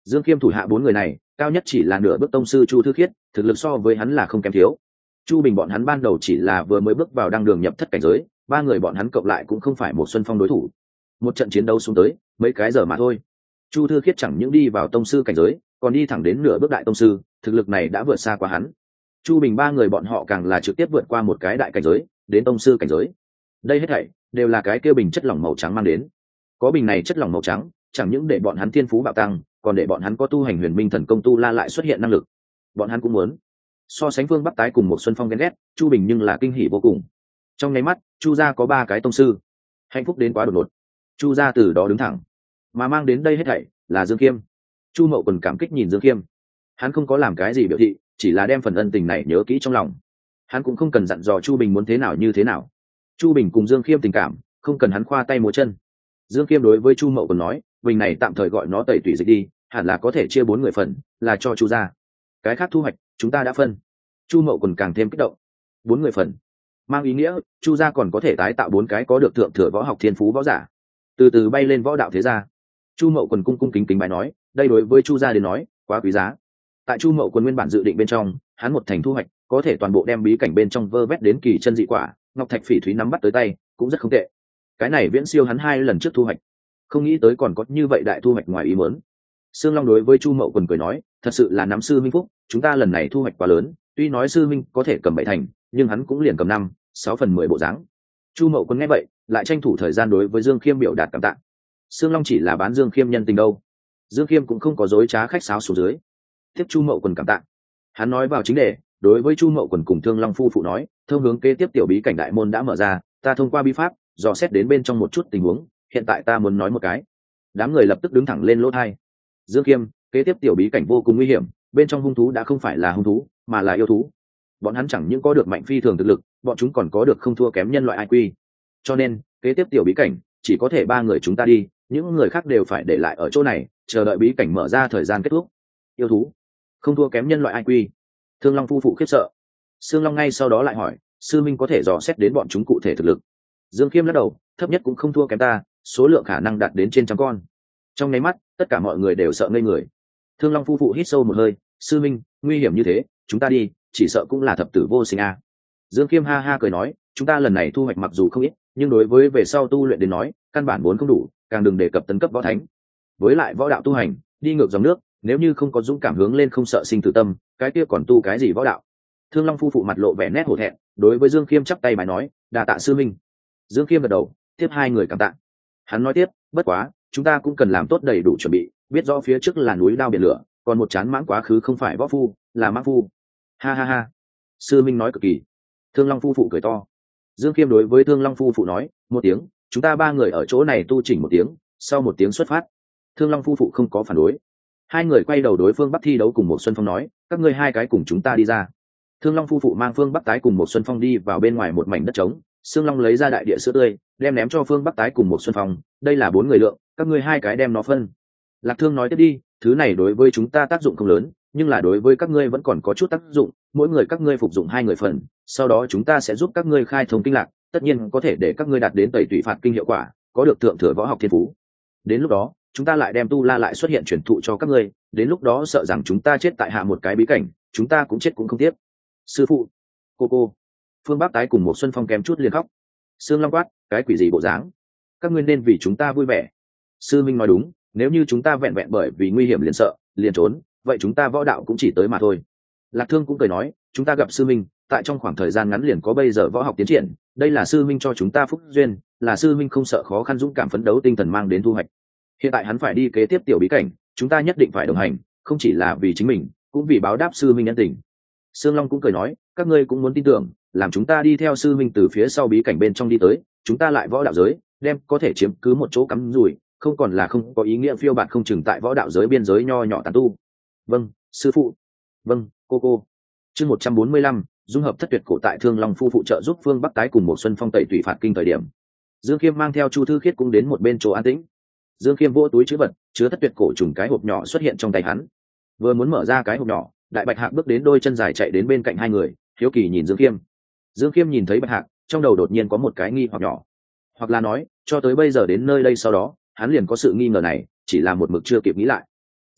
Dương Kiêm thủ hạ 4 người này cao nhất chỉ là nửa bước tông sư Chu Thư Khiết, thực lực so với hắn là không kém thiếu. Chu Bình bọn hắn ban đầu chỉ là vừa mới bước vào đăng đường nhập thất cảnh giới, 3 người bọn hắn cộng lại cũng không phải một Xuân Phong đối thủ. Một trận chiến đấu xuống tới mấy cái giờ mà thôi, Chu Thư Khiết chẳng những đi vào tông sư cảnh giới, còn đi thẳng đến nửa bước đại tông sư, thực lực này đã vượt xa qua hắn. Chu Bình 3 người bọn họ càng là trực tiếp vượt qua một cái đại cảnh giới, đến tông sư cảnh giới. Đây hết thảy đều là cái kia bình chất lỏng màu trắng mang đến. Có bình này chất lỏng màu trắng, chẳng những để bọn hắn thiên phú bạo tăng, còn để bọn hắn có tu hành huyền minh thần công tu la lại xuất hiện năng lực. Bọn hắn cũng muốn. So sánh Phương Bắc Tái cùng một Xuân Phong ghen ghét, Chu Bình nhưng là kinh hỉ vô cùng. Trong nháy mắt, Chu gia có 3 cái tông sư. Hạnh phúc đến quá đột ngột. Chu gia từ đó đứng thẳng, mà mang đến đây hết thảy là Dương Kiêm. Chu Mậu còn cảm kích nhìn Dương Kiêm. Hắn không có làm cái gì biểu thị, chỉ là đem phần ân tình này nhớ kỹ trong lòng. Hắn cũng không cần dặn dò Chu Bình muốn thế nào như thế nào. Chu Bình cùng Dương Kiêm tình cảm không cần hắn khoa tay múa chân. Dương Kiêm đối với Chu Mậu còn nói, bình này tạm thời gọi nó tẩy tủy dịch đi, hẳn là có thể chia 4 người phần, là cho Chu gia. Cái khác thu hoạch chúng ta đã phân. Chu Mậu còn càng thêm kích động. 4 người phần mang ý nghĩa Chu gia còn có thể tái tạo 4 cái có được thượng thừa võ học thiên phú võ giả, từ từ bay lên võ đạo thế gia. Chu Mậu quần cung cung kính kính bài nói, đây đối với Chu gia đến nói quá quý giá. Tại Chu Mậu quần nguyên bản dự định bên trong, hắn một thành thu hoạch có thể toàn bộ đem bí cảnh bên trong vơ vét đến kỳ chân dị quả, ngọc thạch phỉ thúy nắm bắt tới tay cũng rất không tệ. Cái này viễn siêu hắn 2 lần trước thu hoạch, không nghĩ tới còn có như vậy đại thu hoạch ngoài ý muốn. Sương Long đối với Chu Mậu quần cười nói, thật sự là nắm sư minh phúc, chúng ta lần này thu hoạch quá lớn, tuy nói sư minh có thể cầm 7 thành, nhưng hắn cũng liền cầm 5-6/10 bộ dáng. Chu Mậu quần nghe vậy, lại tranh thủ thời gian đối với Dương Khiêm biểu đạt cảm tạ. Sương Long chỉ là bán Dương Khiêm nhân tình đâu, Dương Khiêm cũng không có dối trá khách sáo xuống dưới. Tiếp Chu Mậu quần cảm tạ, hắn nói vào chính đề, đối với Chu Mậu quần cùng Thương Long phu phụ nói, thông hướng kế tiếp tiểu bí cảnh đại môn đã mở ra, ta thông qua bí pháp dò xét đến bên trong một chút tình huống, hiện tại ta muốn nói một cái. Đám người lập tức đứng thẳng lên lỗ tai. Dương Khiêm, kế tiếp tiểu bí cảnh vô cùng nguy hiểm, bên trong hung thú đã không phải là hung thú, mà là yêu thú. Bọn hắn chẳng những có được mạnh phi thường thực lực, bọn chúng còn có được không thua kém nhân loại IQ. Cho nên, kế tiếp tiểu bí cảnh chỉ có thể 3 người chúng ta đi, những người khác đều phải để lại ở chỗ này, chờ đợi bí cảnh mở ra thời gian kết thúc. Yêu thú không thua kém nhân loại IQ. Thương Long phu phụ khiếp sợ. Sương Long ngay sau đó lại hỏi, sư minh có thể dò xét đến bọn chúng cụ thể thực lực? Dương Khiêm lắc đầu, thấp nhất cũng không thua kém ta, số lượng khả năng đạt đến trên trăm con. Trong nháy mắt, tất cả mọi người đều sợ ngây người. Thương Long phu phụ hít sâu một hơi, sư minh, nguy hiểm như thế, chúng ta đi, chỉ sợ cũng là thập tử vô sinh a. Dương Khiêm ha ha cười nói, chúng ta lần này thu hoạch mặc dù không ít, nhưng đối với về sau tu luyện đến nói, căn bản vốn không đủ, càng đừng đề cập tấn cấp võ thánh. Với lại võ đạo tu hành, đi ngược dòng nước, nếu như không có dũng cảm hướng lên không sợ sinh tử tâm, cái kia còn tu cái gì võ đạo? Thương Long phu phụ mặt lộ vẻ nét hổ thẹn, đối với Dương Khiêm chắp tay bài nói, đà tạ sư minh. Dương Khiêm gật đầu, tiếp 2 người cảm tạ. Hắn nói tiếp, bất quá, chúng ta cũng cần làm tốt đầy đủ chuẩn bị, biết rõ phía trước là núi đao biển lửa, còn một chán mãng quá khứ không phải võ phu, là mãng phu. Ha ha ha. Sư minh nói cực kỳ. Thương Long phu phụ cười to. Dương Khiêm đối với Thương Long phu phụ nói, một tiếng, chúng ta 3 người ở chỗ này tu chỉnh 1 tiếng, sau 1 tiếng xuất phát. Thương Long phu phụ không có phản đối. 2 người quay đầu đối Phương Bắc thi đấu cùng một Xuân Phong nói, các ngươi 2 cái cùng chúng ta đi ra. Thương Long phu phụ mang Phương Bắc tái cùng một Xuân Phong đi vào bên ngoài một mảnh đất trống. Sương Long lấy ra đại địa sữa tươi, đem ném cho Phương Bắc tái cùng một Xuân Phong, đây là 4 người lượng, các ngươi 2 cái đem nó phân. Lạc Thương nói tiếp đi, thứ này đối với chúng ta tác dụng không lớn, nhưng là đối với các ngươi vẫn còn có chút tác dụng, mỗi người các ngươi phục dụng 2 người phần, sau đó chúng ta sẽ giúp các ngươi khai thông kinh lạc, tất nhiên có thể để các ngươi đạt đến tẩy tủy phạt kinh hiệu quả, có được thượng thừa võ học thiên phú. Đến lúc đó, chúng ta lại đem tu la lại xuất hiện truyền thụ cho các ngươi, đến lúc đó sợ rằng chúng ta chết tại hạ một cái bí cảnh, chúng ta cũng chết cũng không tiếc. Sư phụ, cô. Phương Bắc tái cùng một Xuân Phong kém chút liền khóc. Sương Long quát, cái quỷ gì bộ dáng? Các ngươi nên vì chúng ta vui vẻ. Sư minh nói đúng, nếu như chúng ta vẹn vẹn bởi vì nguy hiểm liền sợ, liền trốn, vậy chúng ta võ đạo cũng chỉ tới mà thôi. Lạc Thương cũng cười nói, chúng ta gặp sư minh, tại trong khoảng thời gian ngắn liền có bây giờ võ học tiến triển, đây là sư minh cho chúng ta phúc duyên, là sư minh không sợ khó khăn dũng cảm phấn đấu tinh thần mang đến thu hoạch. Hiện tại hắn phải đi kế tiếp tiểu bí cảnh, chúng ta nhất định phải đồng hành, không chỉ là vì chính mình, cũng vì báo đáp sư minh nhân tình. Sương Long cũng cười nói, các ngươi cũng muốn tin tưởng, làm chúng ta đi theo sư minh từ phía sau bí cảnh bên trong đi tới, chúng ta lại võ đạo giới, đem có thể chiếm cứ một chỗ cắm rủi, không còn là không có ý nghĩa phiêu bạt không chừng tại võ đạo giới biên giới nho nhỏ tàn tu. Vâng, sư phụ. Vâng, cô. Chương 145, dung hợp thất tuyệt cổ tại Thương Long phu phụ trợ giúp Phương Bắc tái cùng một Xuân Phong tẩy tủy phạt kinh thời điểm. Dương Khiêm mang theo Chu Thư Khiết cũng đến một bên chỗ an tĩnh. Dương Khiêm vỗ túi chứa vật, chứa thất tuyệt cổ trùng cái hộp nhỏ xuất hiện trong tay hắn. Vừa muốn mở ra cái hộp nhỏ, Đại Bạch Hạc bước đến đôi chân dài chạy đến bên cạnh 2 người, hiếu kỳ nhìn Dương Khiêm. Dương Khiêm nhìn thấy Bạch Hạc, trong đầu đột nhiên có một cái nghi hoặc nhỏ, hoặc là nói, cho tới bây giờ đến nơi đây sau đó, hắn liền có sự nghi ngờ này, chỉ là một mực chưa kịp nghĩ lại.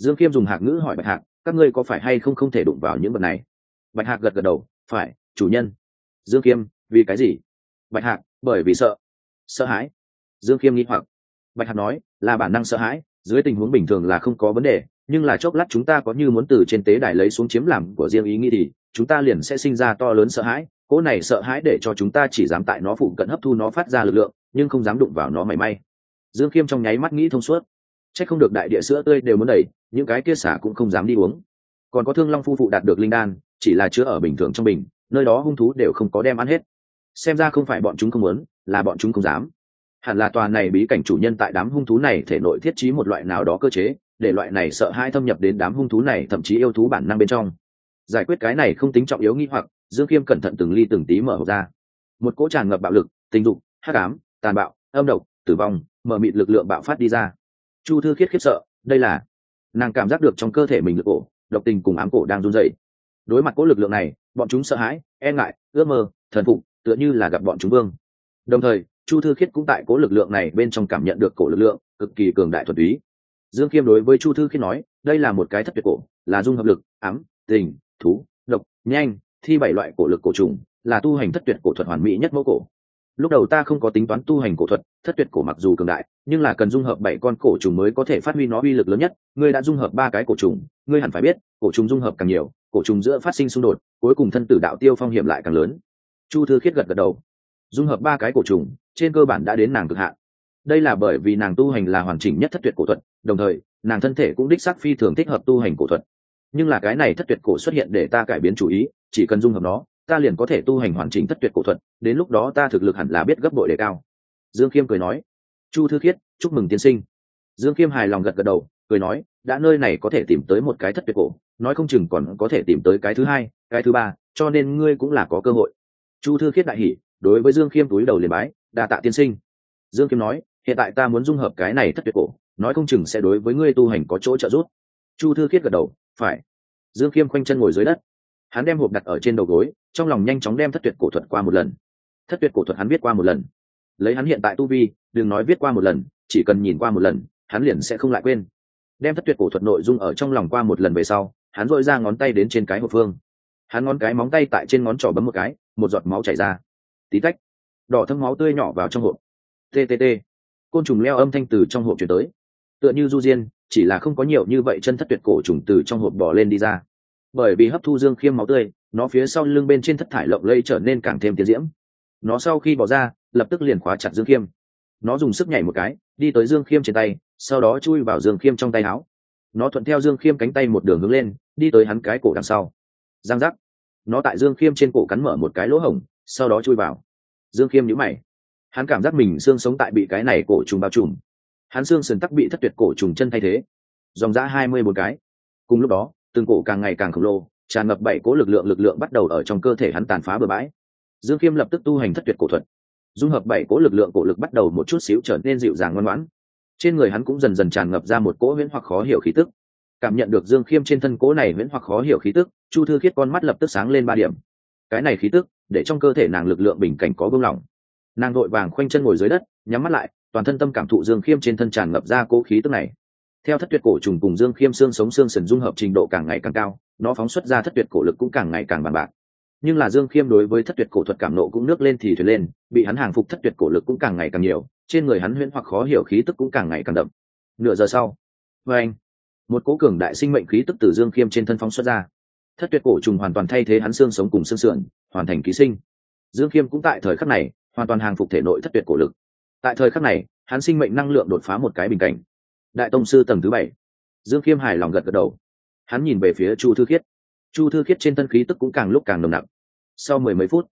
Dương Khiêm dùng Hạc ngữ hỏi Bạch Hạc, các ngươi có phải hay không thể đụng vào những vật này? Bạch Hạc gật gật đầu, phải, chủ nhân. Dương Khiêm, vì cái gì? Bạch Hạc, bởi vì sợ hãi. Dương Khiêm nghi hoặc. Bạch Hạc nói, là bản năng sợ hãi, dưới tình huống bình thường là không có vấn đề, nhưng là chốc lát chúng ta có như muốn từ trên tế đài lấy xuống chiếm làm của riêng ý nghĩ thì chúng ta liền sẽ sinh ra to lớn sợ hãi. Cỗ này sợ hãi để cho chúng ta chỉ dám tại nó phụ cận hấp thu nó phát ra lực lượng, nhưng không dám đụng vào nó mảy may. Dương Khiêm trong nháy mắt nghĩ thông suốt. Chắc không được đại địa sữa tươi đều muốn đẩy, những cái kia xả cũng không dám đi uống. Còn có Thương Long phu phụ đạt được linh đan, chỉ là chứa ở bình thường trong bình, nơi đó hung thú đều không có đem ăn hết. Xem ra không phải bọn chúng không muốn, là bọn chúng không dám. Hẳn là tòa này bí cảnh chủ nhân tại đám hung thú này thể nội thiết trí một loại nào đó cơ chế, để loại này sợ hãi thâm nhập đến đám hung thú này, thậm chí yêu thú bản năng bên trong. Giải quyết cái này không tính trọng yếu nghi hoặc, Dương Khiêm cẩn thận từng ly từng tí mở hộp ra. Một cỗ tràn ngập bạo lực, tình dục, hắc ám, tàn bạo, âm độc, tử vong, mờ mịt lực lượng bạo phát đi ra. Chu Thư Khiết khiếp sợ, đây là... Nàng cảm giác được trong cơ thể mình lực cổ, độc tình cùng ám cổ đang run rẩy. Đối mặt cỗ lực lượng này, bọn chúng sợ hãi, e ngại, ước mơ, thần phục, tựa như là gặp bọn chúng vương. Đồng thời, Chu Thư Khiết cũng tại cỗ lực lượng này bên trong cảm nhận được cổ lực lượng cực kỳ cường đại thuần túy. Dương Khiêm đối với Chu Thư Khiết nói, đây là một cái thất tuyệt cổ, là dung hợp lực, ám, tình, thú, độc, nhanh, thi 7 loại cổ lực cổ trùng, là tu hành thất tuyệt cổ thuật hoàn mỹ nhất mẫu cổ. Lúc đầu ta không có tính toán tu hành cổ thuật, thất tuyệt cổ mặc dù cường đại, nhưng là cần dung hợp 7 con cổ trùng mới có thể phát huy nó uy lực lớn nhất. Ngươi đã dung hợp 3 cái cổ trùng, ngươi hẳn phải biết, cổ trùng dung hợp càng nhiều, cổ trùng giữa phát sinh xung đột, cuối cùng thân tử đạo tiêu phong hiểm lại càng lớn. Chu Thư Khiết gật gật đầu. Dung hợp 3 cái cổ trùng, trên cơ bản đã đến nàng cực hạn. Đây là bởi vì nàng tu hành là hoàn chỉnh nhất thất tuyệt cổ thuật, đồng thời, nàng thân thể cũng đích xác phi thường thích hợp tu hành cổ thuật. Nhưng là cái này thất tuyệt cổ xuất hiện để ta cải biến chủ ý, chỉ cần dung hợp nó, ta liền có thể tu hành hoàn chỉnh thất tuyệt cổ thuật, đến lúc đó ta thực lực hẳn là biết gấp bội đề cao. Dương Khiêm cười nói. Chu Thư Khiết, chúc mừng tiên sinh. Dương Khiêm hài lòng gật gật đầu, cười nói, đã nơi này có thể tìm tới một cái thất tuyệt cổ, nói không chừng còn có thể tìm tới cái thứ hai, cái thứ ba, cho nên ngươi cũng là có cơ hội. Chu Thư Khiết đại hỉ, đối với Dương Khiêm túi đầu liền bái, đa tạ tiên sinh. Dương Khiêm nói, hiện tại ta muốn dung hợp cái này thất tuyệt cổ, nói không chừng sẽ đối với ngươi tu hành có chỗ trợ giúp. Chu Thư Khiết gật đầu, phải. Dương Khiêm khoanh chân ngồi dưới đất, hắn đem hộp đặt ở trên đầu gối, trong lòng nhanh chóng đem thất tuyệt cổ thuật qua một lần. Thất tuyệt cổ thuật hắn viết qua một lần, lấy hắn hiện tại tu vi, đừng nói viết qua một lần, chỉ cần nhìn qua một lần, hắn liền sẽ không lại quên. Đem thất tuyệt cổ thuật nội dung ở trong lòng qua một lần về sau, hắn dội ra ngón tay đến trên cái hộp phương. Hắn ngón cái móng tay tại trên ngón trỏ bấm một cái, một giọt máu chảy ra. Tí tách, đỏ thâm máu tươi nhỏ vào trong hộp. TTT, côn trùng leo âm thanh từ trong hộp chuyển tới, tựa như du diên, chỉ là không có nhiều như vậy chân thất tuyệt cổ trùng từ trong hộp bò lên đi ra. Bởi vì hấp thu Dương Khiêm máu tươi, nó phía sau lưng bên trên thất thải lộng lây trở nên càng thêm tiến diễm. Nó sau khi bỏ ra, lập tức liền khóa chặt Dương Khiêm. Nó dùng sức nhảy một cái, đi tới Dương Khiêm trên tay, sau đó chui vào Dương Khiêm trong tay áo. Nó thuận theo Dương Khiêm cánh tay một đường hướng lên, đi tới hắn cái cổ đằng sau. Giang giác, nó tại Dương Khiêm trên cổ cắn mở một cái lỗ hổng, sau đó chui vào. Dương Khiêm nhíu mày, hắn cảm giác mình xương sống tại bị cái này cổ trùng bao trùm. Hắn xương sườn tắc bị thất tuyệt cổ trùng chân thay thế, dòng dã 24 cái. Cùng lúc đó, từng cổ càng ngày càng khổng lồ, tràn ngập 7 cỗ lực lượng bắt đầu ở trong cơ thể hắn tàn phá bừa bãi. Dương Khiêm lập tức tu hành thất tuyệt cổ thuật, dung hợp 7 cỗ lực lượng cổ lực bắt đầu một chút xíu trở nên dịu dàng ngoan ngoãn. Trên người hắn cũng dần dần tràn ngập ra một cỗ huyễn hoặc khó hiểu khí tức. Cảm nhận được Dương Khiêm trên thân cỗ này huyễn hoặc khó hiểu khí tức, Chu Thư Khiết con mắt lập tức sáng lên 3 điểm. Cái này khí tức, để trong cơ thể nàng lực lượng bình cảnh có buông lỏng. Nàng vội vàng khoanh chân ngồi dưới đất, nhắm mắt lại, toàn thân tâm cảm thụ Dương Khiêm trên thân tràn ngập ra cỗ khí tức này. Theo thất tuyệt cổ trùng cùng Dương Khiêm xương sống xương sườn dung hợp trình độ càng ngày càng cao, nó phóng xuất ra thất tuyệt cổ lực cũng càng ngày càng bằng bạc. Nhưng là Dương Khiêm đối với thất tuyệt cổ thuật cảm nộ cũng nước lên thì thuyền lên, bị hắn hàng phục thất tuyệt cổ lực cũng càng ngày càng nhiều, trên người hắn huyễn hoặc khó hiểu khí tức cũng càng ngày càng đậm. Nửa giờ sau, anh, một cỗ cường đại sinh mệnh khí tức từ Dương Khiêm trên thân phóng xuất ra. Thất tuyệt cổ trùng hoàn toàn thay thế hắn xương sống cùng xương sườn, hoàn thành ký sinh. Dương Khiêm cũng tại thời khắc này hoàn toàn hàng phục thể nội thất tuyệt cổ lực. Tại thời khắc này, hắn sinh mệnh năng lượng đột phá một cái bình cảnh. Đại tông sư tầng thứ 7. Dương Khiêm hài lòng gật gật đầu. Hắn nhìn về phía Chu Thư Khiết. Chu Thư Khiết trên thân khí tức cũng càng lúc càng nồng nặc. Sau mười mấy phút,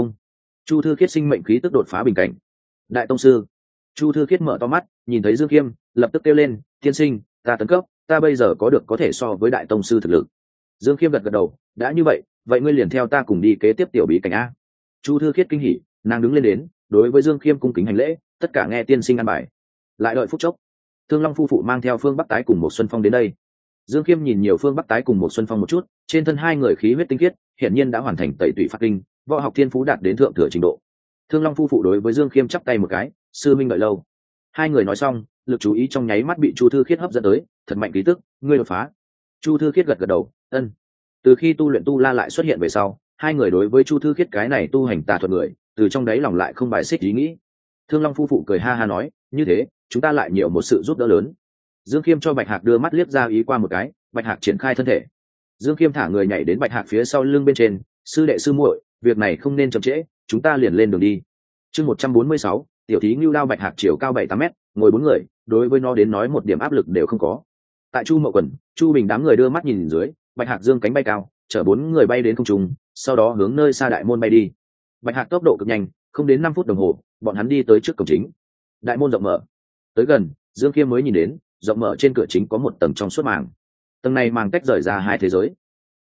Chu Thư Khiết sinh mệnh khí tức đột phá bình cảnh. Đại tông sư. Chu Thư Khiết mở to mắt, nhìn thấy Dương Khiêm, lập tức kêu lên, tiên sinh, ta tấn cấp, ta bây giờ có thể so với đại tông sư thực lực. Dương Khiêm gật gật đầu, đã như vậy, vậy ngươi liền theo ta cùng đi kế tiếp tiểu bí cảnh a. Chu Thư Khiết kinh hỉ, nàng đứng lên đến, đối với Dương Khiêm cung kính hành lễ, tất cả nghe tiên sinh ăn bài. Lại đợi phút chốc, Thương Long phu phụ mang theo Phương Bắc Tái cùng một Xuân Phong đến đây. Dương Khiêm nhìn nhiều Phương Bắc Tái cùng một Xuân Phong một chút, trên thân hai người khí huyết tinh khiết, hiển nhiên đã hoàn thành tẩy tủy phát kinh, võ học thiên phú đạt đến thượng thừa trình độ. Thương Long phu phụ đối với Dương Khiêm chắp tay một cái, sư minh đợi lâu. Hai người nói xong, lực chú ý trong nháy mắt bị Chu Thư Khiết hấp dẫn tới, thật mạnh khí tức, ngươi đột phá. Chu Thư Khiết gật gật đầu, ân. Từ khi tu luyện tu la lại xuất hiện về sau, hai người đối với Chu Thư Khiết cái này tu hành tà thuật người, từ trong đáy lòng lại không bài xích ý nghĩ. Thương Long phu phụ cười ha ha nói, như thế chúng ta lại nhiều một sự giúp đỡ lớn. Dương Khiêm cho Bạch Hạc đưa mắt liếc ra ý qua một cái, Bạch Hạc triển khai thân thể. Dương Khiêm thả người nhảy đến Bạch Hạc phía sau lưng bên trên, sư đệ sư muội, việc này không nên chậm trễ, chúng ta liền lên đường đi. Chương 146, tiểu thí Ngưu Đao. Bạch Hạc chiều cao 7-8 mét, ngồi 4 người, đối với nó đến nói một điểm áp lực đều không có. Tại Chu Mậu Quần, Chu Bình đám người đưa mắt nhìn dưới, Bạch Hạc dương cánh bay cao, chở 4 người bay đến không trung, sau đó hướng nơi xa đại môn bay đi. Bạch Hạc tốc độ cực nhanh, không đến 5 phút đồng hồ, bọn hắn đi tới trước cổng chính. Đại môn rộng mở. Tới gần, Dương Khiêm mới nhìn đến, rộng mở trên cửa chính có một tầng trong suốt màng. Tầng này màng tách rời ra hai thế giới.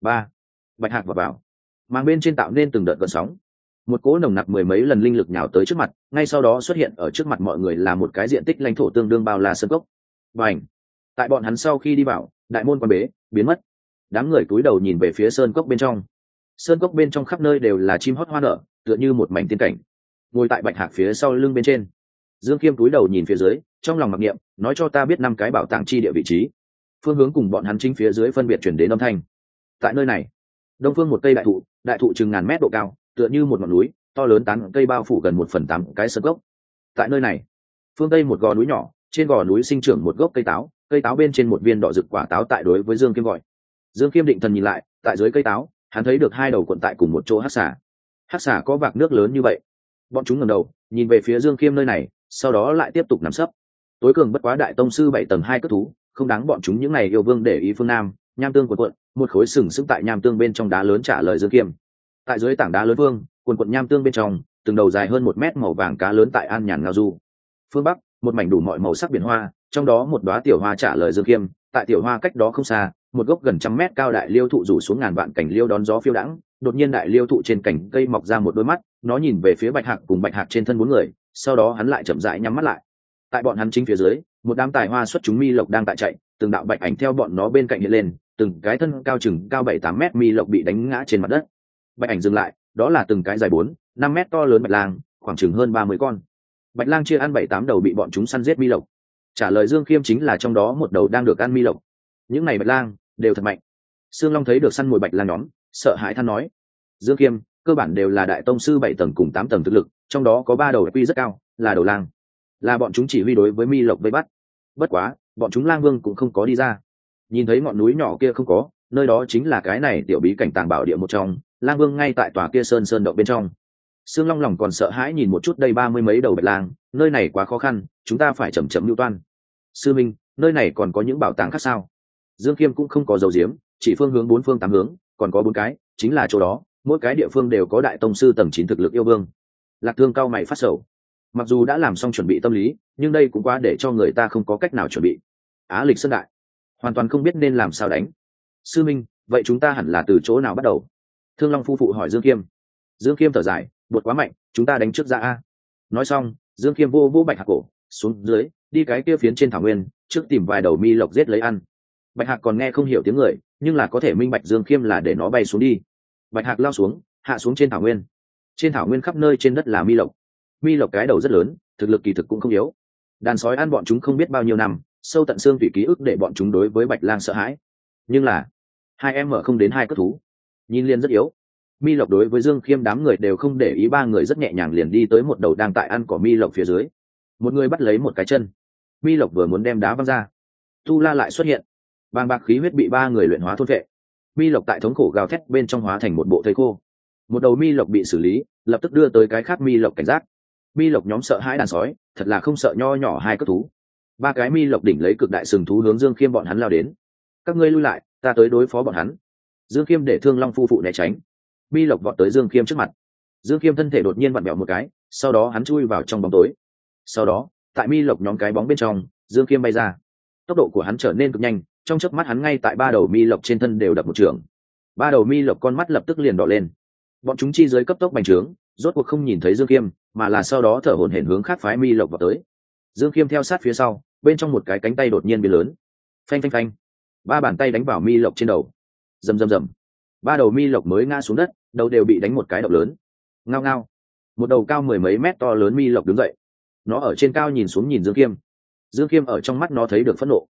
Bạch Hạc vào. Màng bên trên tạo nên từng đợt gợn sóng. Một cỗ nồng nặc mười mấy lần linh lực nhào tới trước mặt, ngay sau đó xuất hiện ở trước mặt mọi người là một cái diện tích lãnh thổ tương đương bao la sơn cốc. Bành! Tại bọn hắn sau khi đi vào, đại môn quan bế, biến mất. Đám người cúi đầu nhìn về phía sơn cốc bên trong. Sơn cốc bên trong khắp nơi đều là chim hót hoa nở, tựa như một mảnh tiên cảnh. Ngồi tại Bạch Hạc phía sau lưng bên trên, Dương Khiêm cúi đầu nhìn phía dưới, trong lòng mặc niệm, nói cho ta biết 5 cái bảo tàng chi địa vị trí. Phương hướng cùng bọn hắn chính phía dưới phân biệt chuyển đến âm thanh. Tại nơi này, đông phương một cây đại thụ chừng ngàn mét độ cao, tựa như một ngọn núi, to lớn tán cây bao phủ gần 1/8 cái sơn cốc. Tại nơi này, phương tây một gò núi nhỏ, trên gò núi sinh trưởng một gốc cây táo bên trên một viên đỏ rực quả táo tại đối với Dương Khiêm gọi. Dương Khiêm định thần nhìn lại, tại dưới cây táo, hắn thấy được 2 đầu cuộn tại cùng một chỗ hắc xà. Hắc xà có vạc nước lớn như vậy. Bọn chúng ngẩng đầu, nhìn về phía Dương Khiêm nơi này, sau đó lại tiếp tục nằm sấp. Tối cường bất quá đại tông sư 7 tầng 2 cất thú, không đáng bọn chúng những này yêu vương để ý. Phương Nam, nham tương cuộn, một khối sừng sững tại nham tương bên trong đá lớn trả lời Dương Khiêm. Tại dưới tảng đá lớn vương, cuộn nham tương bên trong, từng đầu dài hơn 1 mét màu vàng cá lớn tại an nhàn ngao du. Phương Bắc, một mảnh đủ mọi màu sắc biển hoa, trong đó một đóa tiểu hoa trả lời Dương Khiêm. Tại tiểu hoa cách đó không xa, một gốc gần 100 mét cao đại liêu thụ rủ xuống ngàn vạn cành liêu đón gió phiêu đãng. Đột nhiên đại liêu thụ trên cành cây mọc ra một đôi mắt, nó nhìn về phía Bạch Hạc cùng Bạch Hạc trên thân 4 người, sau đó hắn lại chậm rãi nhắm mắt lại. Tại bọn hắn chính phía dưới, một đám tài hoa xuất chúng mi lộc đang tại chạy, từng đạo bạch ảnh theo bọn nó bên cạnh hiện lên, từng cái thân cao chừng cao 7-8 mét mi lộc bị đánh ngã trên mặt đất. Bạch ảnh dừng lại, đó là từng cái dài 4-5 mét to lớn bạch lang, khoảng chừng hơn 30 con. Bạch lang chia ăn 7-8 đầu bị bọn chúng săn giết mi lộc. Trả lời Dương Khiêm chính là trong đó một đầu đang được ăn mi lộc. Những này bạch lang đều thật mạnh. Sương Long thấy được săn mồi bạch lang nhóm, sợ hãi than nói: Dương Khiêm, cơ bản đều là đại tông sư 7 tầng cùng 8 tầng thực lực, trong đó có 3 đầu quy rất cao, là đầu lang, là bọn chúng chỉ huy đối với mi lộc vây bắt. Bất quá, bọn chúng lang vương cũng không có đi ra. Nhìn thấy ngọn núi nhỏ kia không có, nơi đó chính là cái này tiểu bí cảnh tàng bảo địa một trong, lang vương ngay tại tòa kia sơn động bên trong. Sương Long lòng còn sợ hãi nhìn một chút đây 30 mấy đầu bạch lang, nơi này quá khó khăn, chúng ta phải chậm lưu toan. Sư Minh, nơi này còn có những bảo tàng khác sao? Dương Khiêm cũng không có dấu diếm, chỉ phương hướng 4 phương 8 hướng, còn có 4 cái, chính là chỗ đó, mỗi cái địa phương đều có đại tông sư tầng 9 thực lực yêu vương. Lạc Thương cao mày phát sầu. Mặc dù đã làm xong chuẩn bị tâm lý, nhưng đây cũng quá để cho người ta không có cách nào chuẩn bị. Á Lịch Sơn Đại, hoàn toàn không biết nên làm sao đánh. Sư Minh, vậy chúng ta hẳn là từ chỗ nào bắt đầu? Thương Long phu phụ hỏi Dương Khiêm. Dương Khiêm thở dài, bột quá mạnh, chúng ta đánh trước ra a. Nói xong, Dương Khiêm vô Bạch Hạc cổ, xuống dưới, đi cái kia phiến trên thảo nguyên, trước tìm vài đầu mi lộc giết lấy ăn. Bạch Hạc còn nghe không hiểu tiếng người, nhưng là có thể minh bạch Dương Khiêm là để nó bay xuống đi. Bạch Hạc lao xuống, hạ xuống trên thảo nguyên. Trên thảo nguyên khắp nơi trên đất là mi lộc. Mi lộc cái đầu rất lớn, thực lực kỳ thực cũng không yếu. Đàn sói ăn bọn chúng không biết bao nhiêu năm, sâu tận xương tủy ký ức để bọn chúng đối với bạch lang sợ hãi. Nhưng là hai em ở không đến 2 cất thú, nhìn liền rất yếu. Mi lộc đối với Dương Khiêm đám người đều không để ý, 3 người rất nhẹ nhàng liền đi tới một đầu đang tại ăn cỏ mi lộc phía dưới. Một người bắt lấy một cái chân, mi lộc vừa muốn đem đá văng ra, tu la lại xuất hiện, bàng bạc khí huyết bị 3 người luyện hóa thôn vệ. Mi lộc tại thống khổ gào thét bên trong hóa thành một bộ thây khô. Một đầu mi lộc bị xử lý, lập tức đưa tới cái khác mi lộc cảnh giác. Mi lộc nhóm sợ hãi đàn sói, thật là không sợ nho nhỏ 2 cất thú. 3 cái mi lộc đỉnh lấy cực đại sừng thú hướng Dương Khiêm bọn hắn lao đến. Các ngươi lui lại, ta tới đối phó bọn hắn. Dương Khiêm để Thương Long phu phụ né tránh. Mi lộc vọt tới Dương Khiêm trước mặt. Dương Khiêm thân thể đột nhiên vặn vẹo một cái, sau đó hắn chui vào trong bóng tối. Sau đó, tại mi lộc nhóm cái bóng bên trong, Dương Khiêm bay ra. Tốc độ của hắn trở nên cực nhanh, trong chớp mắt hắn ngay tại 3 đầu mi lộc trên thân đều đập một trường. 3 đầu mi lộc con mắt lập tức liền đỏ lên. Bọn chúng chi dưới cấp tốc bành trướng, rốt cuộc không nhìn thấy Dương Khiêm, mà là sau đó thở hổn hển hướng khác phái mi lộc vào tới. Dương Khiêm theo sát phía sau, bên trong một cái cánh tay đột nhiên biến lớn. Phanh phanh phanh. 3 bàn tay đánh vào mi lộc trên đầu. Rầm rầm rầm. 3 đầu mi lộc mới ngã xuống đất, đầu đều bị đánh một cái động lớn. Ngao ngao. Một đầu cao 10 mấy mét to lớn mi lộc đứng dậy. Nó ở trên cao nhìn xuống nhìn Dương Khiêm. Dương Khiêm ở trong mắt nó thấy được phẫn nộ.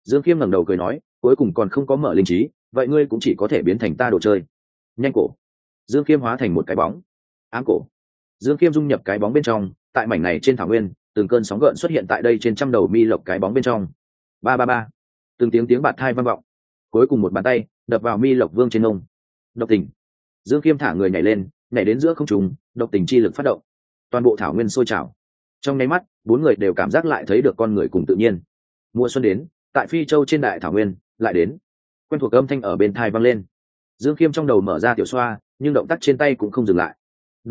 Dương Khiêm ngẩng đầu cười nói, cuối cùng còn không có mở linh trí, vậy ngươi cũng chỉ có thể biến thành ta đồ chơi. Nhanh cổ. Dương Khiêm hóa thành một cái bóng. Ám cổ. Dương Khiêm dung nhập cái bóng bên trong, tại mảnh này trên thảo nguyên, từng cơn sóng gợn xuất hiện tại đây trên trăm đầu mi lộc cái bóng bên trong. Ba ba ba. Từng tiếng bạt thai vang vọng. Cuối cùng một bàn tay đập vào mi lộc vương trên ông. Độc tình. Dương Khiêm thả người nhảy lên, nhảy đến giữa không trung, độc tình chi lực phát động. Toàn bộ thảo nguyên sôi trào. Trong nháy mắt, bốn người đều cảm giác lại thấy được con người cùng tự nhiên. Mùa xuân đến, tại Phi Châu trên đại thảo nguyên, lại đến. Quen thuộc âm thanh ở bên tai vang lên. Dương Khiêm trong đầu mở ra tiểu xoa, nhưng động tác trên tay cũng không dừng lại.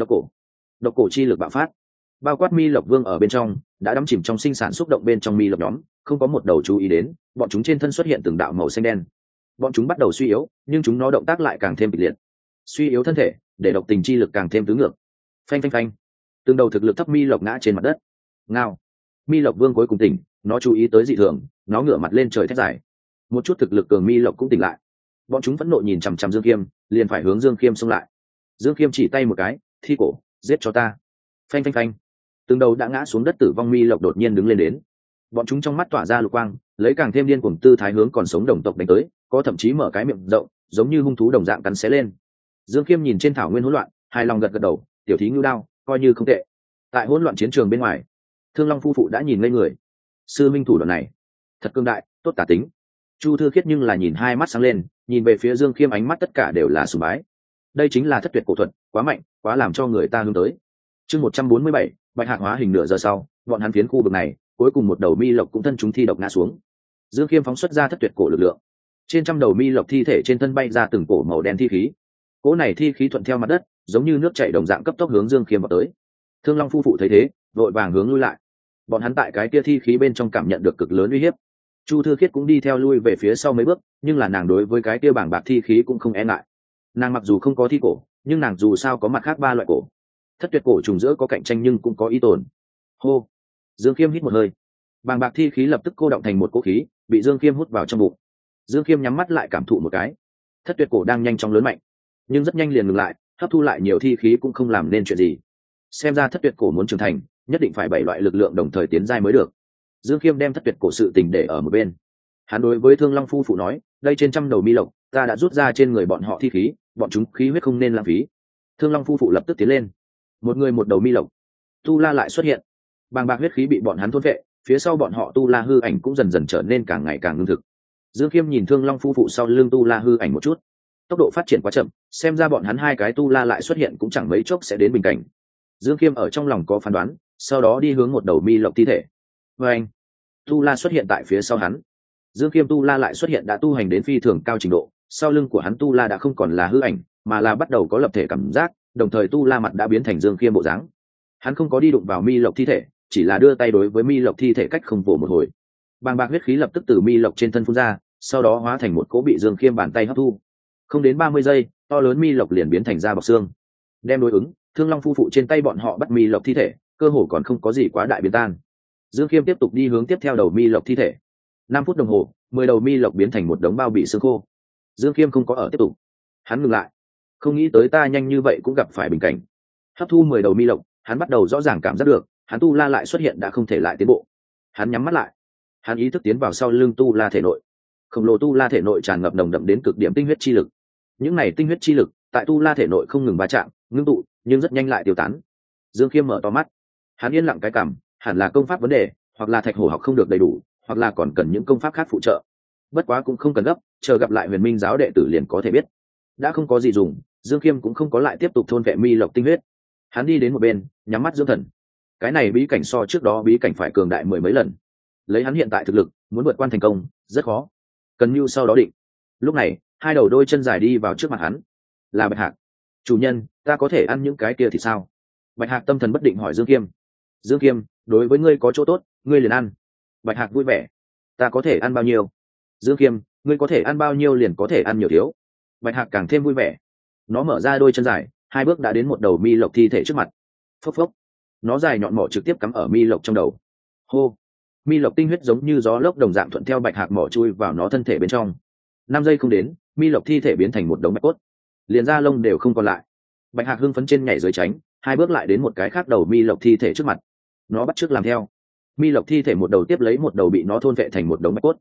Độc cổ chi lực bạo phát, bao quát mi lộc vương ở bên trong đã đắm chìm trong sinh sản xúc động bên trong mi lộc nhóm, không có một đầu chú ý đến bọn chúng trên thân xuất hiện từng đạo màu xanh đen. Bọn chúng bắt đầu suy yếu, nhưng chúng nó động tác lại càng thêm kịch liệt. Suy yếu thân thể để độc tình chi lực càng thêm tứ ngược. Phanh phanh phanh, từng đầu thực lực thấp mi lộc ngã trên mặt đất. Ngao. Mi lộc vương cuối cùng tỉnh, nó chú ý tới dị thường, nó ngửa mặt lên trời thét dài. Một chút thực lực cường mi lộc cũng tỉnh lại. Bọn chúng phẫn nộ nhìn chằm chằm Dương Khiêm, liền phải hướng Dương Khiêm xông lại. Dương Khiêm chỉ tay một cái, thi cổ, giết cho ta. Phanh phanh phanh, từng đầu đã ngã xuống đất tử vong mi lộc đột nhiên đứng lên đến. Bọn chúng trong mắt tỏa ra lục quang, lấy càng thêm điên cuồng tư thái hướng còn sống đồng tộc đánh tới, có thậm chí mở cái miệng rộng, giống như hung thú đồng dạng cắn xé lên. Dương Khiêm nhìn trên thảo nguyên hỗn loạn, hài lòng gật gật đầu, tiểu thí ngưu đao, coi như không tệ. Tại hỗn loạn chiến trường bên ngoài, Thương Long phu phụ đã nhìn ngây người. Sư minh thủ đoạn này, thật cương đại, tốt tả tính. Chu Thư Khiết nhưng là nhìn hai mắt sáng lên, nhìn về phía Dương Khiêm, ánh mắt tất cả đều là sùng bái. Đây chính là thất tuyệt cổ thuật, quá mạnh, quá làm cho người ta hướng tới. Chương 147, Bạch Hạc hóa hình. Nửa giờ sau, bọn hắn phiến khu vực này, cuối cùng một đầu mi lộc cũng thân chúng thi độc ngã xuống. Dương Khiêm phóng xuất ra thất tuyệt cổ lực lượng, trên trăm đầu mi lộc thi thể trên thân bay ra từng cổ màu đen thi khí. Cỗ này thi khí thuận theo mặt đất, giống như nước chảy đồng dạng cấp tốc hướng Dương Khiêm vào tới. Thương Long phu phụ thấy thế, vội vàng hướng lui lại. Bọn hắn tại cái kia thi khí bên trong cảm nhận được cực lớn uy hiếp. Chu Thư Khiết cũng đi theo lui về phía sau mấy bước, nhưng là nàng đối với cái kia bảng bạc thi khí cũng không e ngại. Nàng mặc dù không có thi cổ, nhưng nàng dù sao có mặt khác ba loại cổ. Thất tuyệt cổ trùng giữa có cạnh tranh nhưng cũng có ý tồn. Hô. Dương Khiêm hít một hơi. Bàng bạc thi khí lập tức cô động thành một cỗ khí, bị Dương Khiêm hút vào trong bụng. Dương Khiêm nhắm mắt lại cảm thụ một cái. Thất tuyệt cổ đang nhanh chóng lớn mạnh, nhưng rất nhanh liền ngừng lại, hấp thu lại nhiều thi khí cũng không làm nên chuyện gì. Xem ra thất tuyệt cổ muốn trưởng thành, nhất định phải 7 loại lực lượng đồng thời tiến giai mới được. Dương Khiêm đem thất tuyệt cổ sự tình để ở một bên. Hắn đối với Thương Long phu phụ nói, đây trên trăm đầu mi lộc, ta đã rút ra trên người bọn họ thi khí, bọn chúng khí huyết không nên lãng phí. Thương Long phu phụ lập tức tiến lên. Một người một đầu mi lộc. Tu La lại xuất hiện. Bàng bạc huyết khí bị bọn hắn thôn vệ, phía sau bọn họ Tu La hư ảnh cũng dần dần trở nên càng ngày càng ngưng thực. Dương Khiêm nhìn Thương Long phu phụ sau lưng Tu La hư ảnh một chút. Tốc độ phát triển quá chậm, xem ra bọn hắn hai cái Tu La lại xuất hiện cũng chẳng mấy chốc sẽ đến bình cảnh. Dương Khiêm ở trong lòng có phán đoán, sau đó đi hướng một đầu mi lộc thi thể. Và anh, Tu La xuất hiện tại phía sau hắn. Dương Khiêm Tu La lại xuất hiện đã tu hành đến phi thường cao trình độ, sau lưng của hắn Tu La đã không còn là hư ảnh, mà là bắt đầu có lập thể cảm giác, đồng thời Tu La mặt đã biến thành Dương Khiêm bộ dáng. Hắn không có đi đụng vào mi lộc thi thể, chỉ là đưa tay đối với mi lộc thi thể cách không vỗ một hồi. Bàng bạc huyết khí lập tức từ mi lộc trên thân phun ra, sau đó hóa thành một cỗ bị Dương Khiêm bàn tay hấp thu. Không đến 30 giây, to lớn mi lộc liền biến thành da bọc xương. Đem đối ứng, Thương Long phu phụ trên tay bọn họ bắt mi lộc thi thể, cơ hồ còn không có gì quá đại biến tan. Dương Khiêm tiếp tục đi hướng tiếp theo đầu mi lộc thi thể. 5 phút đồng hồ, 10 đầu mi lộc biến thành một đống bao bị xương khô. Dương Khiêm không có ở tiếp tục, hắn ngừng lại. Không nghĩ tới ta nhanh như vậy cũng gặp phải bình cảnh. Hấp thu 10 đầu mi lộc, hắn bắt đầu rõ ràng cảm giác được, hắn Tu La lại xuất hiện đã không thể lại tiến bộ. Hắn nhắm mắt lại, hắn ý thức tiến vào sau lưng Tu La thể nội. Khổng lồ Tu La thể nội tràn ngập nồng đậm đến cực điểm tinh huyết chi lực. Những này tinh huyết chi lực tại Tu La thể nội không ngừng va chạm, ngưng tụ, nhưng rất nhanh lại tiêu tán. Dương Khiêm mở to mắt, hắn yên lặng cái cảm, hẳn là công pháp vấn đề, hoặc là thạch hổ học không được đầy đủ, hoặc là còn cần những công pháp khác phụ trợ. Bất quá cũng không cần gấp, chờ gặp lại Huyền Minh giáo đệ tử liền có thể biết. Đã không có gì dùng, Dương Khiêm cũng không có lại tiếp tục thôn vệ mi lộc tinh huyết. Hắn đi đến một bên, nhắm mắt dưỡng thần. Cái này bí cảnh so trước đó bí cảnh phải cường đại 10 mấy lần. Lấy hắn hiện tại thực lực, muốn vượt qua thành công rất khó. Cần mưu sau đó định. Lúc này, hai đầu đôi chân dài đi vào trước mặt hắn. Là Bạch Hạc. Chủ nhân, ta có thể ăn những cái kia thì sao? Bạch Hạc tâm thần bất định hỏi Dương Khiêm. Dương Khiêm, đối với ngươi có chỗ tốt, ngươi liền ăn. Bạch Hạc vui vẻ. Ta có thể ăn bao nhiêu? Dương Khiêm, ngươi có thể ăn bao nhiêu liền có thể ăn nhiều thiếu. Bạch Hạc càng thêm vui vẻ. Nó mở ra đôi chân dài, 2 bước đã đến một đầu mi lộc thi thể trước mặt. Phốc phốc. Nó dài nhọn mỏ trực tiếp cắm ở mi lộc trong đầu. Hô. Mi lộc tinh huyết giống như gió lốc đồng dạng thuận theo Bạch Hạc mỏ chui vào nó thân thể bên trong. 5 giây không đến, mi lộc thi thể biến thành một đống bạch cốt, liền da lông đều không còn lại. Bạch Hạc hưng phấn trên nhảy dưới tránh, 2 bước lại đến một cái khác đầu mi lộc thi thể trước mặt. Nó bắt chước làm theo. Mi lộc thi thể một đầu tiếp lấy một đầu bị nó thôn vệ thành một đống bạch cốt.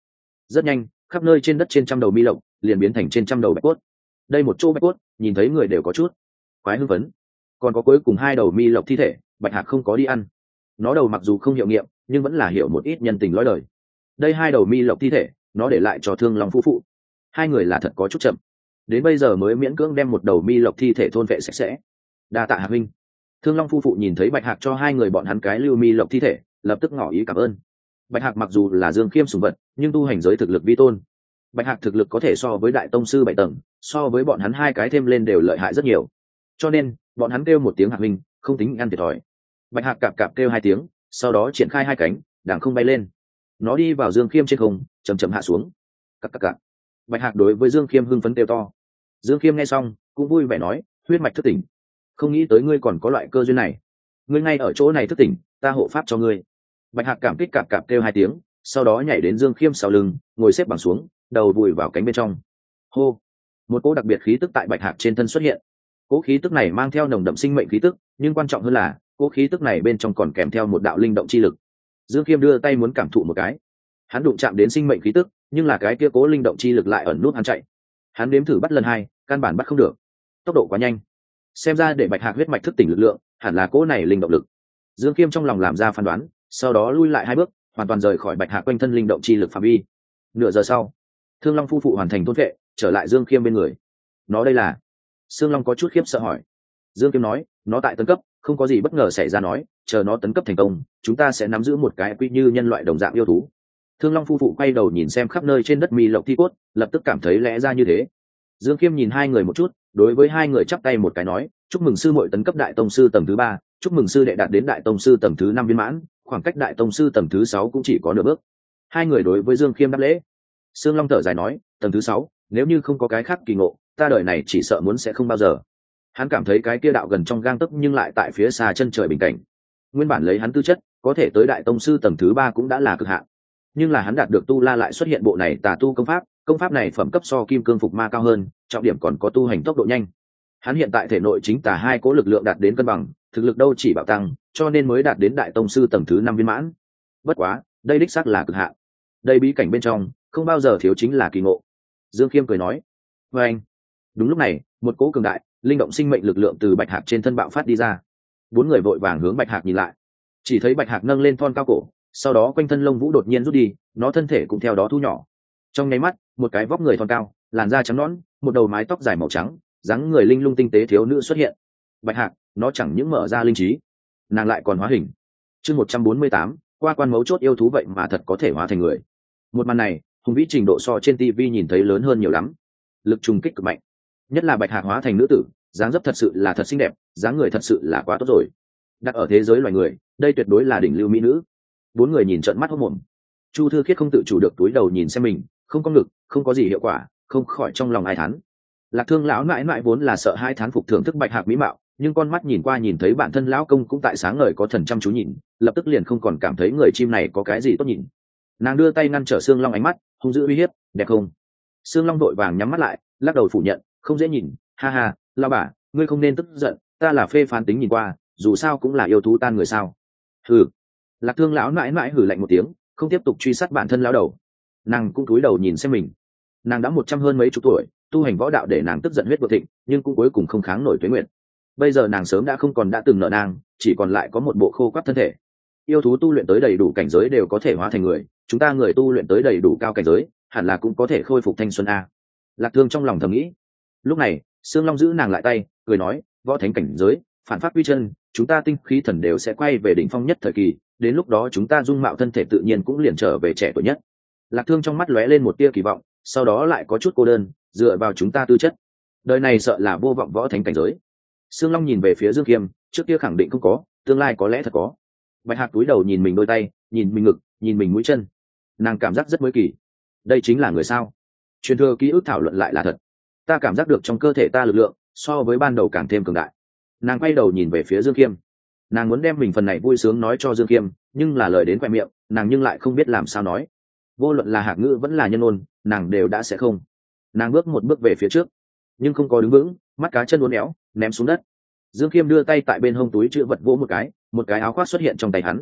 rất nhanh khắp nơi trên đất trên trăm đầu mi lộc liền biến thành trên trăm đầu bạch cốt. Đây một chỗ bạch cốt nhìn thấy người đều có chút quái hưng phấn. Còn có cuối cùng 2 đầu mi lộc thi thể, bạch hạc không có đi ăn. Nó đầu mặc dù không hiệu nghiệm nhưng vẫn là hiểu một ít nhân tình lõi đời. Đây 2 đầu mi lộc thi thể nó để lại cho Thương Long phu phụ. 2 người là thật có chút chậm, đến bây giờ mới miễn cưỡng đem một đầu mi lộc thi thể thôn vệ sạch sẽ. Đa tạ Hạc huynh. Thương Long phu phụ nhìn thấy bạch hạc cho 2 người bọn hắn cái lưu mi lộc thi thể, lập tức ngỏ ý cảm ơn. Bạch hạc mặc dù là Dương Khiêm sủng vật nhưng tu hành giới thực lực vi tôn. Bạch hạc thực lực có thể so với đại tông sư 7 tầng, so với bọn hắn 2 cái thêm lên đều lợi hại rất nhiều, cho nên bọn hắn kêu một tiếng Hạc huynh không tính ăn thiệt thòi. Bạch hạc cạp cạp kêu 2 tiếng, sau đó triển khai 2 cánh đàng không bay lên. Nó đi vào Dương Khiêm trên không, chậm chậm hạ xuống. Cặc cặc cặc. Bạch hạc đối với Dương Khiêm hưng phấn kêu to. Dương Khiêm nghe xong cũng vui vẻ nói, huyết mạch thức tỉnh, không nghĩ tới ngươi còn có loại cơ duyên này. Ngươi ngay ở chỗ này thức tỉnh, ta hộ pháp cho ngươi. Bạch hạc cảm kích cạp cạp kêu 2 tiếng, sau đó nhảy đến Dương Khiêm sau lưng, ngồi xếp bằng xuống, đầu vùi vào cánh bên trong. Hô. Một cỗ đặc biệt khí tức tại bạch hạc trên thân xuất hiện. Cỗ khí tức này mang theo nồng đậm sinh mệnh khí tức, nhưng quan trọng hơn là cỗ khí tức này bên trong còn kèm theo một đạo linh động chi lực. Dương Khiêm đưa tay muốn cảm thụ một cái, hắn đụng chạm đến sinh mệnh khí tức, nhưng là cái kia cố linh động chi lực lại ẩn nút hắn chạy. Hắn đếm thử bắt lần 2, căn bản bắt không được, tốc độ quá nhanh. Xem ra để bạch hạc huyết mạch thức tỉnh lực lượng hẳn là cố này linh động lực. Dương Khiêm trong lòng làm ra phán đoán, sau đó lui lại 2 bước, hoàn toàn rời khỏi bạch hạc quanh thân linh động chi lực phạm vi. Nửa giờ sau, Thương Long phu phụ hoàn thành thôn vệ, trở lại Dương Khiêm bên người. Nó đây là? Sương Long có chút khiếp sợ hỏi. Dương Khiêm nói, nó tại tấn cấp, không có gì bất ngờ xảy ra, nói chờ nó tấn cấp thành công chúng ta sẽ nắm giữ một cái quy như nhân loại đồng dạng yêu thú. Thương Long phu phụ quay đầu nhìn xem khắp nơi trên đất mi lộc thi cốt, lập tức cảm thấy lẽ ra như thế. Dương Khiêm nhìn 2 người một chút, đối với 2 người chắp tay một cái nói, chúc mừng sư muội tấn cấp đại tông sư tầng thứ 3, chúc mừng sư đệ đạt đến đại tông sư tầng thứ 5 viên mãn, khoảng cách đại tông sư tầng thứ 6 cũng chỉ có nửa bước. 2 người đối với Dương Khiêm đáp lễ. Sương Long thở dài nói, tầng thứ 6, nếu như không có cái khác kỳ ngộ ta đời này chỉ sợ muốn sẽ không bao giờ. Hắn cảm thấy cái kia đạo gần trong gang tấc nhưng lại tại phía xa chân trời bình cảnh. Nguyên bản lấy hắn tư chất có thể tới đại tông sư tầng thứ 3 cũng đã là cực hạn, nhưng là hắn đạt được tu la lại xuất hiện bộ này tà tu công pháp này phẩm cấp so kim cương phục ma cao hơn, trọng điểm còn có tu hành tốc độ nhanh. Hắn hiện tại thể nội chính tà 2 cố lực lượng đạt đến cân bằng, thực lực đâu chỉ bạo tăng, cho nên mới đạt đến đại tông sư tầng thứ 5 viên mãn. Bất quá đây đích xác là cực hạn, đây bí cảnh bên trong không bao giờ thiếu chính là kỳ ngộ. Dương Khiêm cười nói. Và anh. Đúng lúc này một cỗ cường đại linh động sinh mệnh lực lượng từ bạch hạc trên thân bạo phát đi ra. 4 người vội vàng hướng bạch hạc nhìn lại, chỉ thấy bạch hạc nâng lên thon cao cổ, sau đó quanh thân lông vũ đột nhiên rút đi, nó thân thể cũng theo đó thu nhỏ. Trong nháy mắt một cái vóc người thon cao, làn da trắng nõn, một đầu mái tóc dài màu trắng, dáng người linh lung tinh tế thiếu nữ xuất hiện. Bạch hạc nó chẳng những mở ra linh trí, nàng lại còn hóa hình. Chương 148, qua quan mấu chốt yêu thú vậy mà thật có thể hóa thành người. Một màn này hùng vĩ trình độ so trên TV nhìn thấy lớn hơn nhiều lắm, lực trùng kích cực mạnh, nhất là bạch hạc hóa thành nữ tử, dáng dấp thật sự là thật xinh đẹp, dáng người thật sự là quá tốt rồi. Đặt ở thế giới loài người đây tuyệt đối là đỉnh lưu mỹ nữ. 4 người nhìn trợn mắt hốt mồm. Chu Thư Khiết không tự chủ được túi đầu nhìn xem mình, không có ngực, không có gì hiệu quả, không khỏi trong lòng ai thán. Lạc Thương lão mãi mãi vốn là sợ hai thán phục thưởng thức bạch hạc mỹ mạo, nhưng con mắt nhìn qua nhìn thấy bản thân lão công cũng tại sáng ngời có thần chăm chú nhìn, lập tức liền không còn cảm thấy người chim này có cái gì tốt nhìn. Nàng đưa tay ngăn trở Sương Long ánh mắt, hung dữ uy hiếp, đẹp không? Sương Long vội vàng nhắm mắt lại, lắc đầu phủ nhận, không dễ nhìn. Ha ha, lão bà, ngươi không nên tức giận, ta là phê phán tính nhìn qua, dù sao cũng là yêu thú tan người sao? Hừ. Lạc Thương lão mãi mãi hừ lạnh một tiếng, không tiếp tục truy sát bản thân lão đầu. Nàng cũng cúi đầu nhìn xem mình. Nàng đã 100 hơn mấy chục tuổi, tu hành võ đạo để nàng tức giận huyết vô thịnh, nhưng cũng cuối cùng không kháng nổi tuế nguyện. Bây giờ nàng sớm đã không còn đã từng nợ nàng, chỉ còn lại có một bộ khô quắt thân thể. Yêu thú tu luyện tới đầy đủ cảnh giới đều có thể hóa thành người, chúng ta người tu luyện tới đầy đủ cao cảnh giới hẳn là cũng có thể khôi phục thanh xuân a. Lạc Thương trong lòng thầm nghĩ. Lúc này Sương Long giữ nàng lại tay, cười nói, võ thánh cảnh giới phản phát quy chân, chúng ta tinh khí thần đều sẽ quay về đỉnh phong nhất thời kỳ, đến lúc đó chúng ta dung mạo thân thể tự nhiên cũng liền trở về trẻ tuổi nhất. Lạc Thương trong mắt lóe lên một tia kỳ vọng, sau đó lại có chút cô đơn, dựa vào chúng ta tư chất đời này sợ là vô vọng võ thánh cảnh giới. Sương Long nhìn về phía Dương Kiêm, trước kia khẳng định không có, tương lai có lẽ thật có. Bạch hạc túi đầu nhìn mình đôi tay, nhìn mình ngực, nhìn mình mũi chân, nàng cảm giác rất mới kỳ. Đây chính là người sao? Truyền thừa ký ức thảo luận lại là thật. Ta cảm giác được trong cơ thể ta lực lượng so với ban đầu càng thêm cường đại. Nàng quay đầu nhìn về phía Dương Kiêm, nàng muốn đem mình phần này vui sướng nói cho Dương Kiêm, nhưng là lời đến khoe miệng nàng nhưng lại không biết làm sao nói. Vô luận là hạc ngữ vẫn là nhân ôn, nàng đều đã sẽ không. Nàng bước một bước về phía trước nhưng không có đứng vững, mắt cá chân uốn éo ném xuống đất. Dương Kiêm đưa tay tại bên hông túi chữ vật vỗ một cái áo khoác xuất hiện trong tay hắn.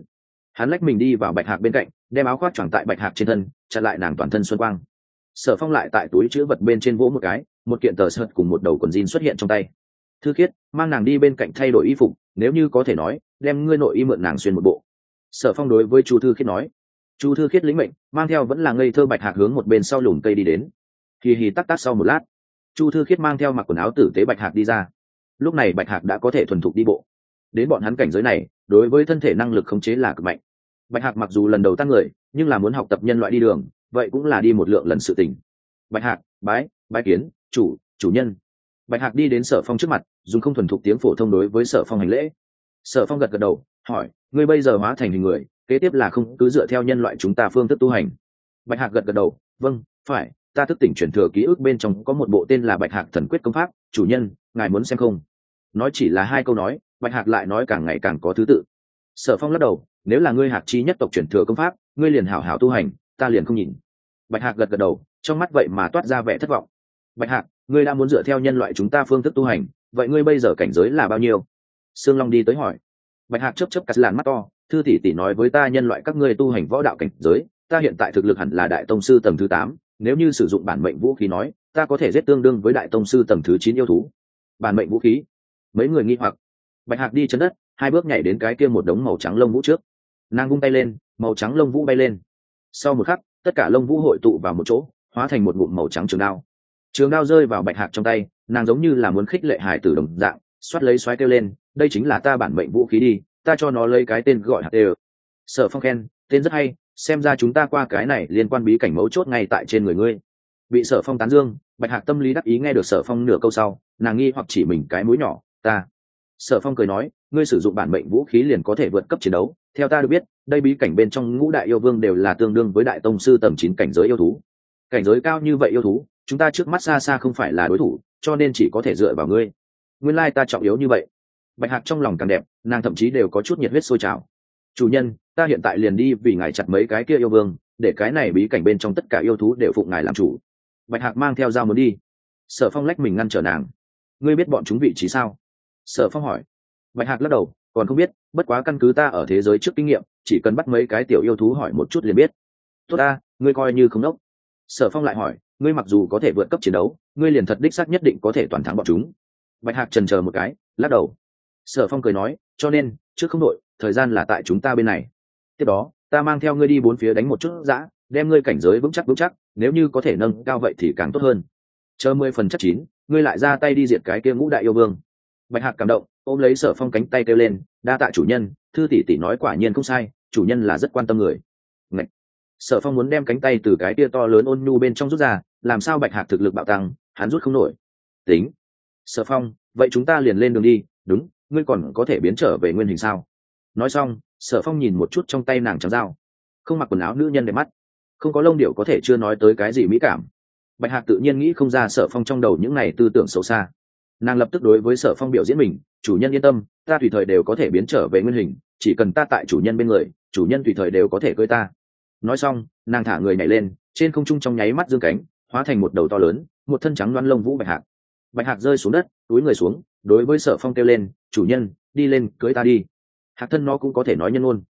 Hắn lách mình đi vào bạch hạc bên cạnh, đem áo khoác choàng tại bạch hạc trên thân, chặn lại nàng toàn thân xuân quang. Sở Phong lại tại túi chữ vật bên trên vỗ một cái, một kiện tờ sợt cùng một đầu quần jean xuất hiện trong tay. Thư Khiết mang nàng đi bên cạnh thay đổi y phục, nếu như có thể nói, đem ngươi nội y mượn nàng xuyên một bộ. Sở Phong đối với Chu Thư Khiết nói. Chu Thư Khiết lĩnh mệnh, mang theo vẫn là ngây thơ bạch hạc hướng một bên sau lùm cây đi đến. Hì hì tắc tắc sau một lát, Chu Thư Khiết mang theo mặc quần áo tử tế bạch hạc đi ra. Lúc này bạch hạc đã có thể thuần thục đi bộ. Đến bọn hắn cảnh giới này, đối với thân thể năng lực khống chế là cực mạnh. Bạch hạc mặc dù lần đầu tăng người, nhưng là muốn học tập nhân loại đi đường, vậy cũng là đi một lượng lần sự tình. Bạch hạc, bái kiến chủ nhân. Bạch hạc đi đến Sở Phong trước mặt, dùng không thuần thục tiếng phổ thông đối với Sở Phong hành lễ. Sở Phong gật gật đầu, hỏi, ngươi bây giờ hóa thành hình người, kế tiếp là không cứ dựa theo nhân loại chúng ta phương thức tu hành? Bạch hạc gật gật đầu, vâng, phải, ta thức tỉnh truyền thừa ký ức bên trong có một bộ tên là Bạch hạc thần quyết công pháp, chủ nhân, ngài muốn xem không? Nói chỉ là hai câu nói, bạch hạc lại nói càng ngày càng có thứ tự. Sở Phong lắc đầu, nếu là ngươi hạc chi nhất tộc truyền thừa công pháp, ngươi liền hảo hảo tu hành, ta liền không nhìn. Bạch hạc gật gật đầu, trong mắt vậy mà toát ra vẻ thất vọng. Bạch hạc, ngươi đã muốn dựa theo nhân loại chúng ta phương thức tu hành, vậy ngươi bây giờ cảnh giới là bao nhiêu? Sương Long đi tới hỏi. Bạch hạc chớp cắt làn mắt to, thư tỷ nói với ta nhân loại các ngươi tu hành võ đạo cảnh giới, ta hiện tại thực lực hẳn là đại tông sư tầng thứ 8, nếu như sử dụng bản mệnh vũ khí nói, ta có thể giết tương đương với đại tông sư tầng thứ 9 yêu thú. Bản mệnh vũ khí? Mấy người nghi hoặc. Bạch hạc đi chân đất, hai bước nhảy đến cái kia một đống màu trắng lông vũ trước. Nàng vung tay lên, màu trắng lông vũ bay lên. Sau một khắc, tất cả lông vũ hội tụ vào một chỗ, hóa thành một ngụm màu trắng trường đao. Trường đao rơi vào bạch hạc trong tay, nàng giống như là muốn khích lệ hải tử đồng dạng, xoát lấy xoáy kêu lên, đây chính là ta bản mệnh vũ khí đi, ta cho nó lấy cái tên gọi hạt đều. Sở Phong khen, tên rất hay, xem ra chúng ta qua cái này liên quan bí cảnh mấu chốt ngay tại trên người ngươi. Bị Sở Phong tán dương, bạch hạc tâm lý đắc ý nghe được Sở Phong nửa câu sau, nàng nghi hoặc chỉ mình cái mũi nhỏ, ta. Sở Phong cười nói, ngươi sử dụng bản mệnh vũ khí liền có thể vượt cấp chiến đấu, theo ta được biết, đây bí cảnh bên trong ngũ đại yêu vương đều là tương đương với đại tông sư tầm 9 cảnh giới yêu thú. Cảnh giới cao như vậy yêu thú, chúng ta trước mắt xa xa không phải là đối thủ, cho nên chỉ có thể dựa vào ngươi. Nguyên lai ta trọng yếu như vậy. Bạch hạc trong lòng càng đẹp, nàng thậm chí đều có chút nhiệt huyết sôi trào. Chủ nhân, ta hiện tại liền đi vì ngài chặt mấy cái kia yêu vương, để cái này bí cảnh bên trong tất cả yêu thú đều phụng ngài làm chủ. Bạch hạc mang theo dao muốn đi. Sở Phong lách mình ngăn trở nàng. Ngươi biết bọn chúng vị trí sao? Sở Phong hỏi. Bạch hạc lắc đầu, còn không biết, bất quá căn cứ ta ở thế giới trước kinh nghiệm, chỉ cần bắt mấy cái tiểu yêu thú hỏi một chút liền biết. Tốt ta, ngươi coi như không đốc. Sở Phong lại hỏi, ngươi mặc dù có thể vượt cấp chiến đấu, ngươi liền thật đích xác nhất định có thể toàn thắng bọn chúng. Bạch hạc chần chờ một cái, lắc đầu. Sở Phong cười nói, cho nên trước không đội, thời gian là tại chúng ta bên này. Tiếp đó, ta mang theo ngươi đi bốn phía đánh một chút dã, đem ngươi cảnh giới vững chắc, nếu như có thể nâng cao vậy thì càng tốt hơn. Chờ 10 phần chắc chín, ngươi lại ra tay đi diệt cái kia ngũ đại yêu vương. Bạch hạc cảm động, ôm lấy Sở Phong cánh tay kêu lên, đa tạ chủ nhân, thư tỷ nói quả nhiên không sai, chủ nhân là rất quan tâm người. Ngậy. Sở Phong muốn đem cánh tay từ cái tia to lớn ôn nhu bên trong rút ra, làm sao bạch hạc thực lực bạo tăng, hắn rút không nổi. Tính. Sở Phong, vậy chúng ta liền lên đường đi, đúng, ngươi còn có thể biến trở về nguyên hình sao? Nói xong, Sở Phong nhìn một chút trong tay nàng trắng dao. Không mặc quần áo nữ nhân đẹp mắt, không có lông điệu có thể chưa nói tới cái gì mỹ cảm. Bạch hạc tự nhiên nghĩ không ra Sở Phong trong đầu những này tư tưởng xấu xa. Nàng lập tức đối với Sở Phong biểu diễn mình, chủ nhân yên tâm, ta tùy thời đều có thể biến trở về nguyên hình, chỉ cần ta tại chủ nhân bên người, chủ nhân tùy thời đều có thể cưỡi ta. Nói xong, nàng thả người nhảy lên, trên không trung trong nháy mắt dương cánh, hóa thành một đầu to lớn, một thân trắng loăn lông vũ bạch hạc. Bạch hạc rơi xuống đất, túi người xuống, đối với Sở Phong kêu lên, chủ nhân, đi lên cưỡi ta đi. Hạc thân nó cũng có thể nói nhân ngôn.